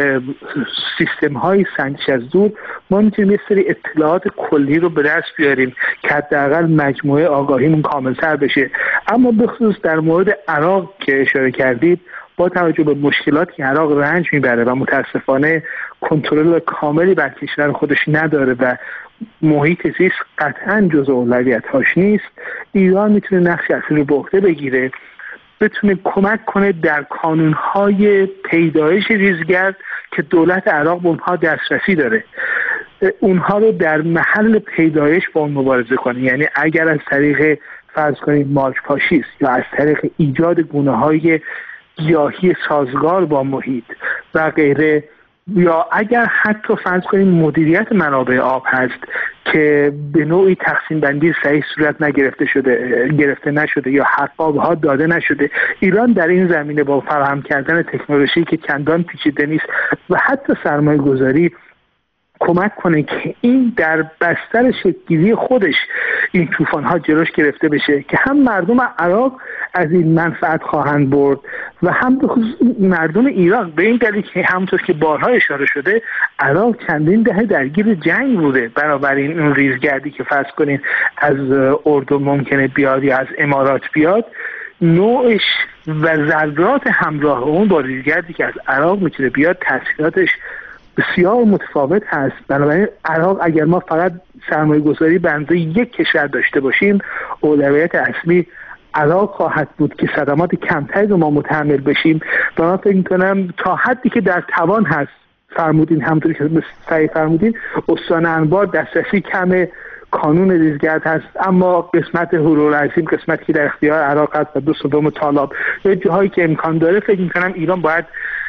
سیستم‌های سنجش از دور ما میتونیم یه سری اطلاعات کلی رو به دست بیاریم که حداقل مجموعه آگاهیمون کامل‌تر بشه. اما به خصوص در مورد عراق که اشاره کردید، با توجه به مشکلاتی که عراق رنج میبره و متاسفانه کنترل کاملی بر کشور خودش نداره و محیط زیست قطعاً جزء اولویت‌هاش نیست، ایران میتونه نقش اصلی رو به عهده بگیره، بتونه کمک کنه در کانون‌های پیدایش ریزگرد که دولت عراق به اونها دسترسی داره، اونها رو در محل پیدایش با اون مبارزه کنه. یعنی اگر از طریق فرض کنید مالچ پاشی یا از طریق ایجاد گونه‌های گیاهی سازگار با محیط و غیره، یا اگر حتی فرض کنیم مدیریت منابع آب هست که به نوعی تقسیم بندی صحیح صورت گرفته نشده یا حقاب‌ها داده نشده، ایران در این زمینه با فراهم کردن تکنولوژی که چندان پیچیده نیست و حتی سرمایه گذاری کمک کنه که این در بستر شکل‌گیری خودش این طوفان‌ها جلوش گرفته بشه که هم مردم عراق از این منفعت خواهند برد و هم مردم ایران، به این دلیل که همونطور که بارها اشاره شده عراق چندین دهه درگیر جنگ بوده، بنابراین اون ریزگردی که فرض کنین از اردن ممکنه بیاد یا از امارات بیاد، نوعش و ذرات همراه اون با ریزگردی که از عراق میتونه بیاد تاثیراتش بسیار متفاوت هست. بنابراین عراق اگر ما فقط سرمایه گذاری به اندازه یک کشور داشته باشیم، اولویت اصلی عراق خواهد بود که صدمات کمتری رو ما متحمل بشیم و من فکر می‌کنم تا حدی که در توان هست فرمودین، همونطوری که صحیح فرمودین، استان انبار دسترسی کم کانون ریزگرد هست، اما قسمت هورالعظیم، قسمتی که در اختیار عراق هست و 2/3 طالاب، یه جاهایی که امکان داره فکر می‌کنم ایران باید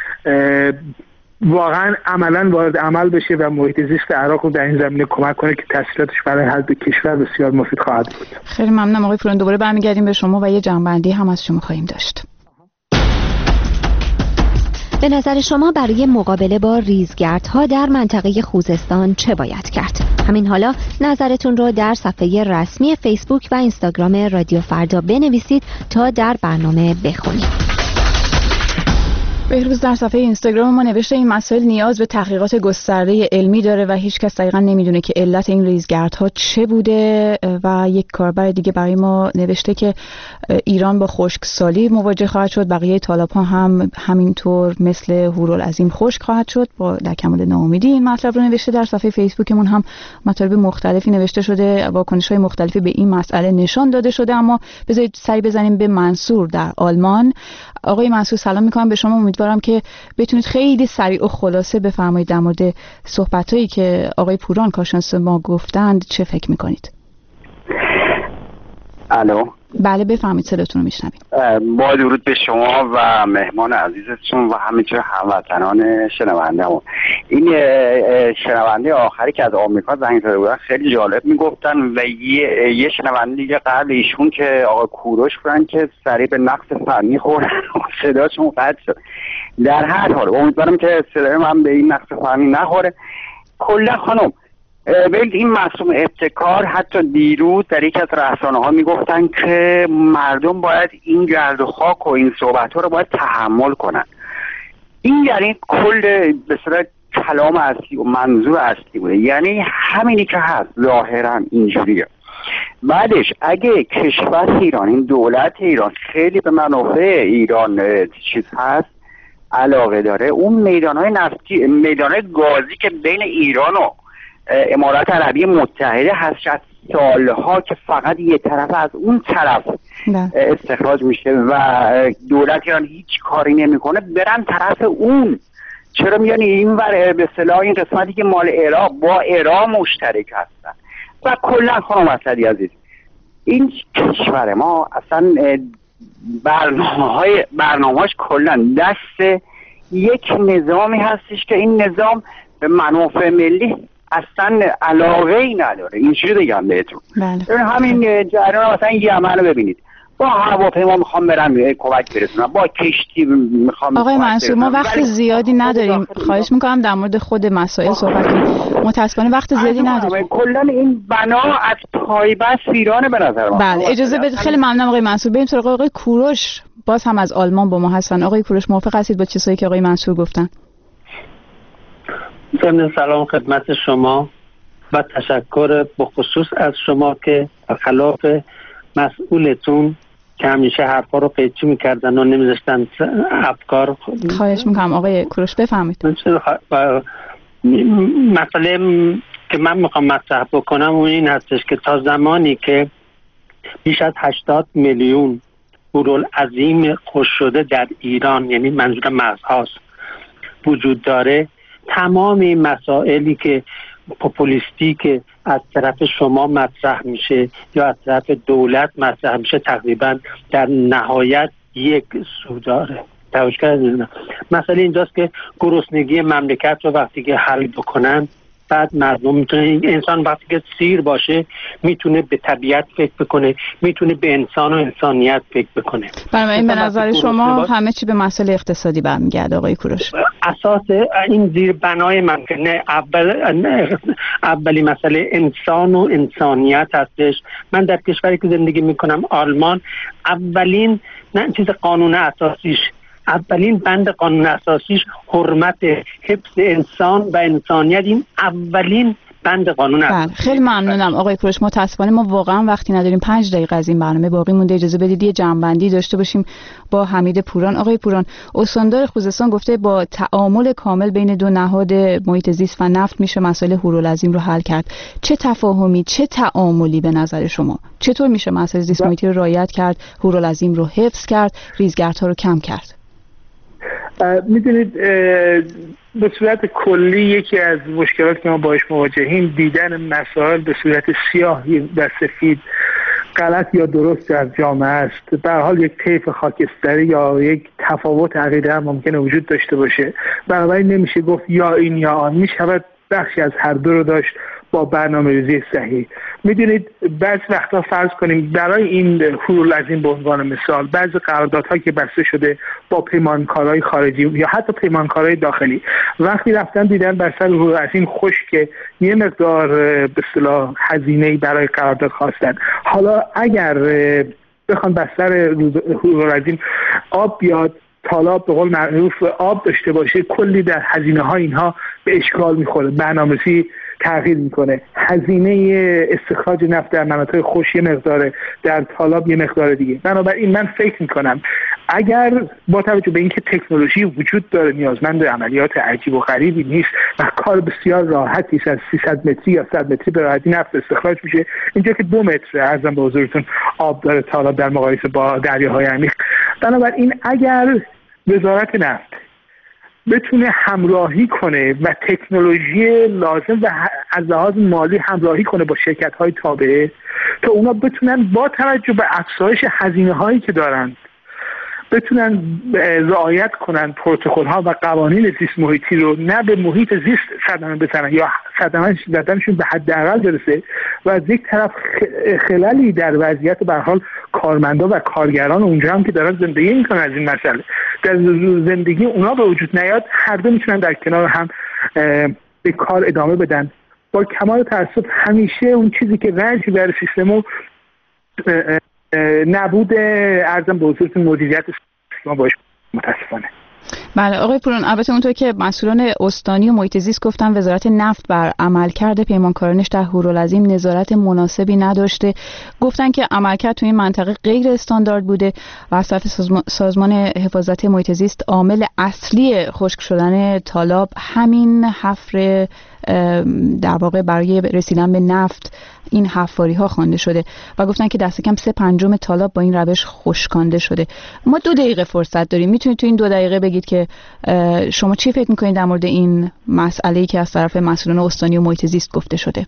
واقعا عملا وارد عمل بشه و محیط زیست عراق رو در این زمینه کمک کنه که تاثیراتش برای هر دو کشور بسیار مفید خواهد بود. خیلی ممنونم آقای پوران، دوباره برمیگردیم به شما و یه جنبندی هم از شما خواهیم داشت. به نظر شما برای مقابله با ریزگردها در منطقه خوزستان چه باید کرد؟ همین حالا نظرتون رو در صفحه رسمی فیسبوک و اینستاگرام رادیو فردا بنویسید تا در برنامه بخونید. بهروز در صفحه اینستاگرام ما نوشته این مسائل نیاز به تحقیقات گسترده علمی داره و هیچ کس دقیقاً نمیدونه که علت این ریزگردها چه بوده. و یک کاربر دیگه برای ما نوشته که ایران با خشکسالی مواجه خواهد شد، بقیه طالب‌ها هم همینطور مثل هورالعظیم خشک خواهد شد. با در کمال ناامیدی این مطلب رو نوشته. در صفحه فیسبوکمون هم مطالب مختلفی نوشته شده، واکنش‌های مختلفی به این مسئله نشان داده شده. اما بذارید سری بزنیم به منصور در آلمان. آقای منصور سلام می‌کنم به شما، امیدوارم که بتونید خیلی سریع و خلاصه بفرمایید در مورد صحبتایی که آقای پوران کارشناس ما گفتند چه فکر می‌کنید؟ الو، بله بفرمایید، صداتون رو میشنویم. با درود به شما و مهمان عزیزتون و همینطور هموطنان شنونده‌مون. این شنونده آخری که از آمریکا زنگ زده بودن خیلی جالب میگفتن و یه شنونده دیگه قبل ایشون که آقای کوروش بودن که سریع به نقص فنی خوردن صداشون قطع شد. در هر حال امیدوارم که صدای من به این نقص فنی نخوره. کلا خانم ببینید این مصوم ابتکار حتی دیروز در یک از رسانه‌ها میگفتن که مردم باید این گرد و خاک و این صحبت‌ها رو باید تحمل کنن. این یعنی کل به صورت کلام اصلی و منظور اصلی بوده، یعنی همینی که هست ظاهرا اینجوریه. بعدش اگه کشور ایران، این دولت ایران خیلی به منافع ایران چیز هست علاقه داره، اون میدان‌های نفتی، میدان‌های گازی که بین ایران و امارات عربی متحده هست، سالها که فقط یه طرف از اون طرف استخراج میشه و دولت ایران هیچ کاری نمیکنه، برن طرف اون. چرا میان این ور به اصطلاح این قسمتی که مال عراق با ایران مشترک هستن؟ و کلا خانم اسدی عزیز، این کشور ما اصلا برنامه‌هاش کلا دست یک نظامی هستش که این نظام به منافع ملی اصلا علاقه‌ای نداره. اینجوری بگم بهتون. همین جریان مثلا یمن رو ببینید، با هواپیما میخوام برم کمک برسونم، با کشتی میخوام. آقای منصور ما وقت زیادی نداریم، خواهش میکنم در مورد خود مسائل صحبت کنیم. متاسفانه وقت زیادی نداریم. کلا این بنا از پایبست ایرانه به نظر من. بله اجازه بدید. خیلی ممنونم آقای منصور. بریم سراغ آقای کوروش، باز هم از آلمان با ما هستن. آقای کوروش موافق هستید با چیزایی که آقای منصور گفتن؟ سلام خدمت شما و تشکر بخصوص از شما که خلاف مسئولتون که همیشه حرفا رو قیچی میکردن و نمیذاشتن افکار. خواهش میکنم آقای کوروش بفهمید. مسئله که من میخوام مطرح بکنم اون این هستش که تا زمانی که بیش از 80 میلیون هورالعظیم خشک شده در ایران، یعنی منظور مغزهاست، وجود داره، تمام این مسائلی که پوپولیستی که از طرف شما مطرح میشه یا از طرف دولت مطرح میشه تقریبا در نهایت یک سو داره. مسئله اینجاست که گرسنگی مملکت رو وقتی که حل بکنن، بعد مردم میتونه، انسان وقتی که سیر باشه میتونه به طبیعت فکر بکنه، میتونه به انسان و انسانیت فکر بکنه. بنابراین به نظر شما همه چی به مسئله اقتصادی برمیگرده آقای کوروش؟ اساس این زیر بنای ممکنه اولی مسئله انسان و انسانیت هستش. من در کشوری که زندگی میکنم آلمان، اولین چیز قانون اساسیش، اولین بند قانون اساسیش حرمت، حفظ انسان و انسانیت، این اولین بند قانون اساسی. خیلی ممنونم آقای کوروش. متاسفانه ما واقعا وقتی نداریم، 5 دقیقه از این برنامه باقی مونده. اجازه بدید یه جمع‌بندی داشته باشیم با حمید پوران. آقای پوران، استاندار خوزستان گفته با تعامل کامل بین دو نهاد محیط زیست و نفت میشه مسائل هورالعظیم رو حل کرد. چه تفاهمی، چه تعاملی به نظر شما؟ چطور میشه مسائل زیست محیطی رو رعایت کرد، هورالعظیم رو حفظ کرد، ریزگردها رو کم کرد؟ میدونید به صورت کلی یکی از مشکلاتی که ما باهاش مواجهیم دیدن مسائل به صورت سیاه و سفید، غلط یا درست از جامعه است. به هر حال یک طیف خاکستری یا یک تفاوت عقیده هم ممکنه وجود داشته باشه، بنابراین نمیشه گفت یا این یا آن، میشود بخشی از هر دو رو داشت با برنامه‌ریزی صحیح. میدونید بعضی وقتا فرض کنیم برای این هورالعظیم به عنوان مثال، بعضی قراردادها که بسته شده با پیمانکارهای خارجی یا حتی پیمانکارهای داخلی، وقتی رفتن دیدن بر سر هورالعظیم خشک، یه مقدار به اصطلاح هزینه‌ای برای قرارداد خواستن. حالا اگر بخوان بر سر هورالعظیم آب بیاد، تالاب به قول معروف آب داشته باشه، کلی در هزینه‌ها اینها به اشکال میخوره، برنامه‌ریزی تغییر میکنه، هزینه استخراج نفت در مناطق خشک یه مقداره، در تالاب یه مقدار دیگه. بنابراین من فکر میکنم اگر با توجه به اینکه تکنولوژی وجود داره، نیازمند عملیات عجیب و غریبی نیست و کار بسیار راحتی است، از 300 متری یا 100 متری به راحتی نفت استخراج میشه. اینجا که 2 متر عرضم به حضورتون آب داره تالاب در مقایسه با دریاهای عمیق. بنابراین اگر وزارت نفت بتونه همراهی کنه و تکنولوژی لازم و از لحاظ مالی همراهی کنه با شرکت‌های تابعه تا اونا بتونن با توجه به افزایش هزینه‌هایی که دارن بتونن رعایت کنن پروتکل‌ها و قوانین زیست محیطی رو، نه به محیط زیست صدمه بزنن یا صدمه زدنشون به حداقل برسه و از یک طرف خللی در وضعیت به هر حال کارمندا و کارگران اونجا هم که دارن زندگی میکنن از این مسئله در زندگی اونا به وجود نیاد، هر دو میتونن در کنار هم به کار ادامه بدن. با کمال تأسف همیشه اون چیزی که رنج بر سیستمو نبود ارزم به حضورتون مدیریت ما باش متاسفانه. بله آقای پوران، البته اونطور که مسئولان استانی و محیط زیست گفتن وزارت نفت بر عملکرد پیمانکارانش در هورالعظیم نظارت مناسبی نداشته. گفتن که عملکرد تو این منطقه غیر استاندارد بوده و از طرف سازمان حفاظت محیط زیست عامل اصلی خشک شدن تالاب همین حفر در واقع برای رسیدن به نفت این حفاری ها خوانده شده و گفتن که دست کم 3/5 تالاب با این روش خشکانده شده. ما 2 دقیقه فرصت داریم، میتونید تو این 2 دقیقه بگید که شما چی فکر میکنید در مورد این مسئله‌ای که از طرف مسئولان استانی و محیط زیست گفته شده؟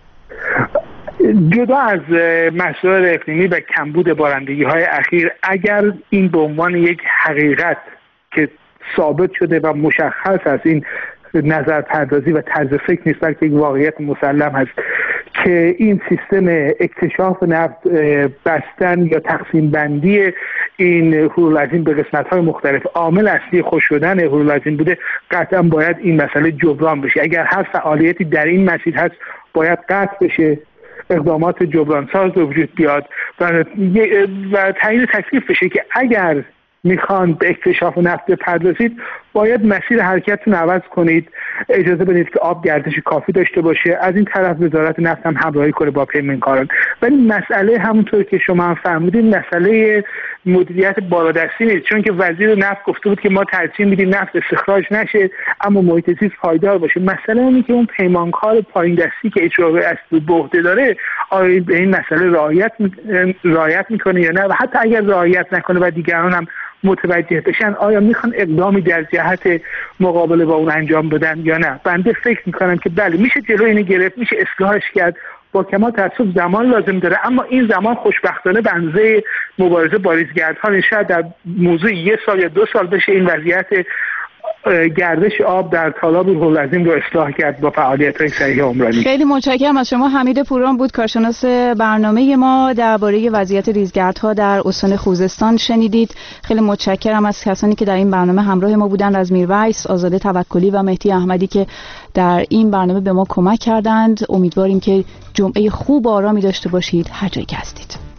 جدا از مسائل اقلیمی و کمبود بارندگی‌های اخیر، اگر این به عنوان یک حقیقت که ثابت شده و مشخص است، این نظر پردازی و طرز فکر نیست بلکه یک واقعیت مسلم هست که این سیستم اکتشاف نفت، بستن یا تقسیم بندی این حبوب‌العظیم به قسمت‌های مختلف عامل اصلی خشک شدن حبوب‌العظیم بوده، قطعا باید این مسئله جبران بشه. اگر هر فعالیتی در این مسیر هست باید قطع بشه، اقدامات جبرانساز به وجود بیاد و تعیین تکلیف بشه که اگر میخوان به اکتشاف نفت بپردازید باید مسیر حرکتتون عوض کنید، اجازه بدید که آب گردش کافی داشته باشه، از این طرف وزارت نفت هم همراهی کنه با پیمانکاران. ولی مسئله همونطور که شما هم فرمودید مسئله مدیریت بالادستی نیست، چون که وزیر نفت گفته بود که ما ترجیح میدیم نفت استخراج نشه اما محیط زیست پایدار باشه. مسئله اینه که اون پیمانکار پایین دستی که اجرای اصلی به عهده داره آیا به این مسئله رعایت میکنه یا نه، و حتی اگر رعایت نکنه و دیگران هم متوجه بشن آیا میخوان اقدامی در جهت مقابله با اون انجام بدن یا نه. بنده فکر میکنم که بله میشه جلوی اینو گرفت، میشه اصلاحش کرد، با کمال تأسف زمان لازم داره، اما این زمان خوشبختانه به اندازه مبارزه با ریزگردها شاید در موضوع 1 سال یا 2 سال بشه این وضعیت گردش آب در تالاب حبوب‌العظیم رو اصلاح کرد با فعالیت‌های صحیح عمرانی. خیلی متشکرم از شما. حمید پوران بود، کارشناس برنامه ما درباره وضعیت ریزگردها در استان خوزستان شنیدید. خیلی متشکرم از کسانی که در این برنامه همراه ما بودند، از میرویس، آزاده توکلی و مهدی احمدی که در این برنامه به ما کمک کردند. امیدواریم که جمعه خوب و آرامی داشته باشید هر جایی که هستید.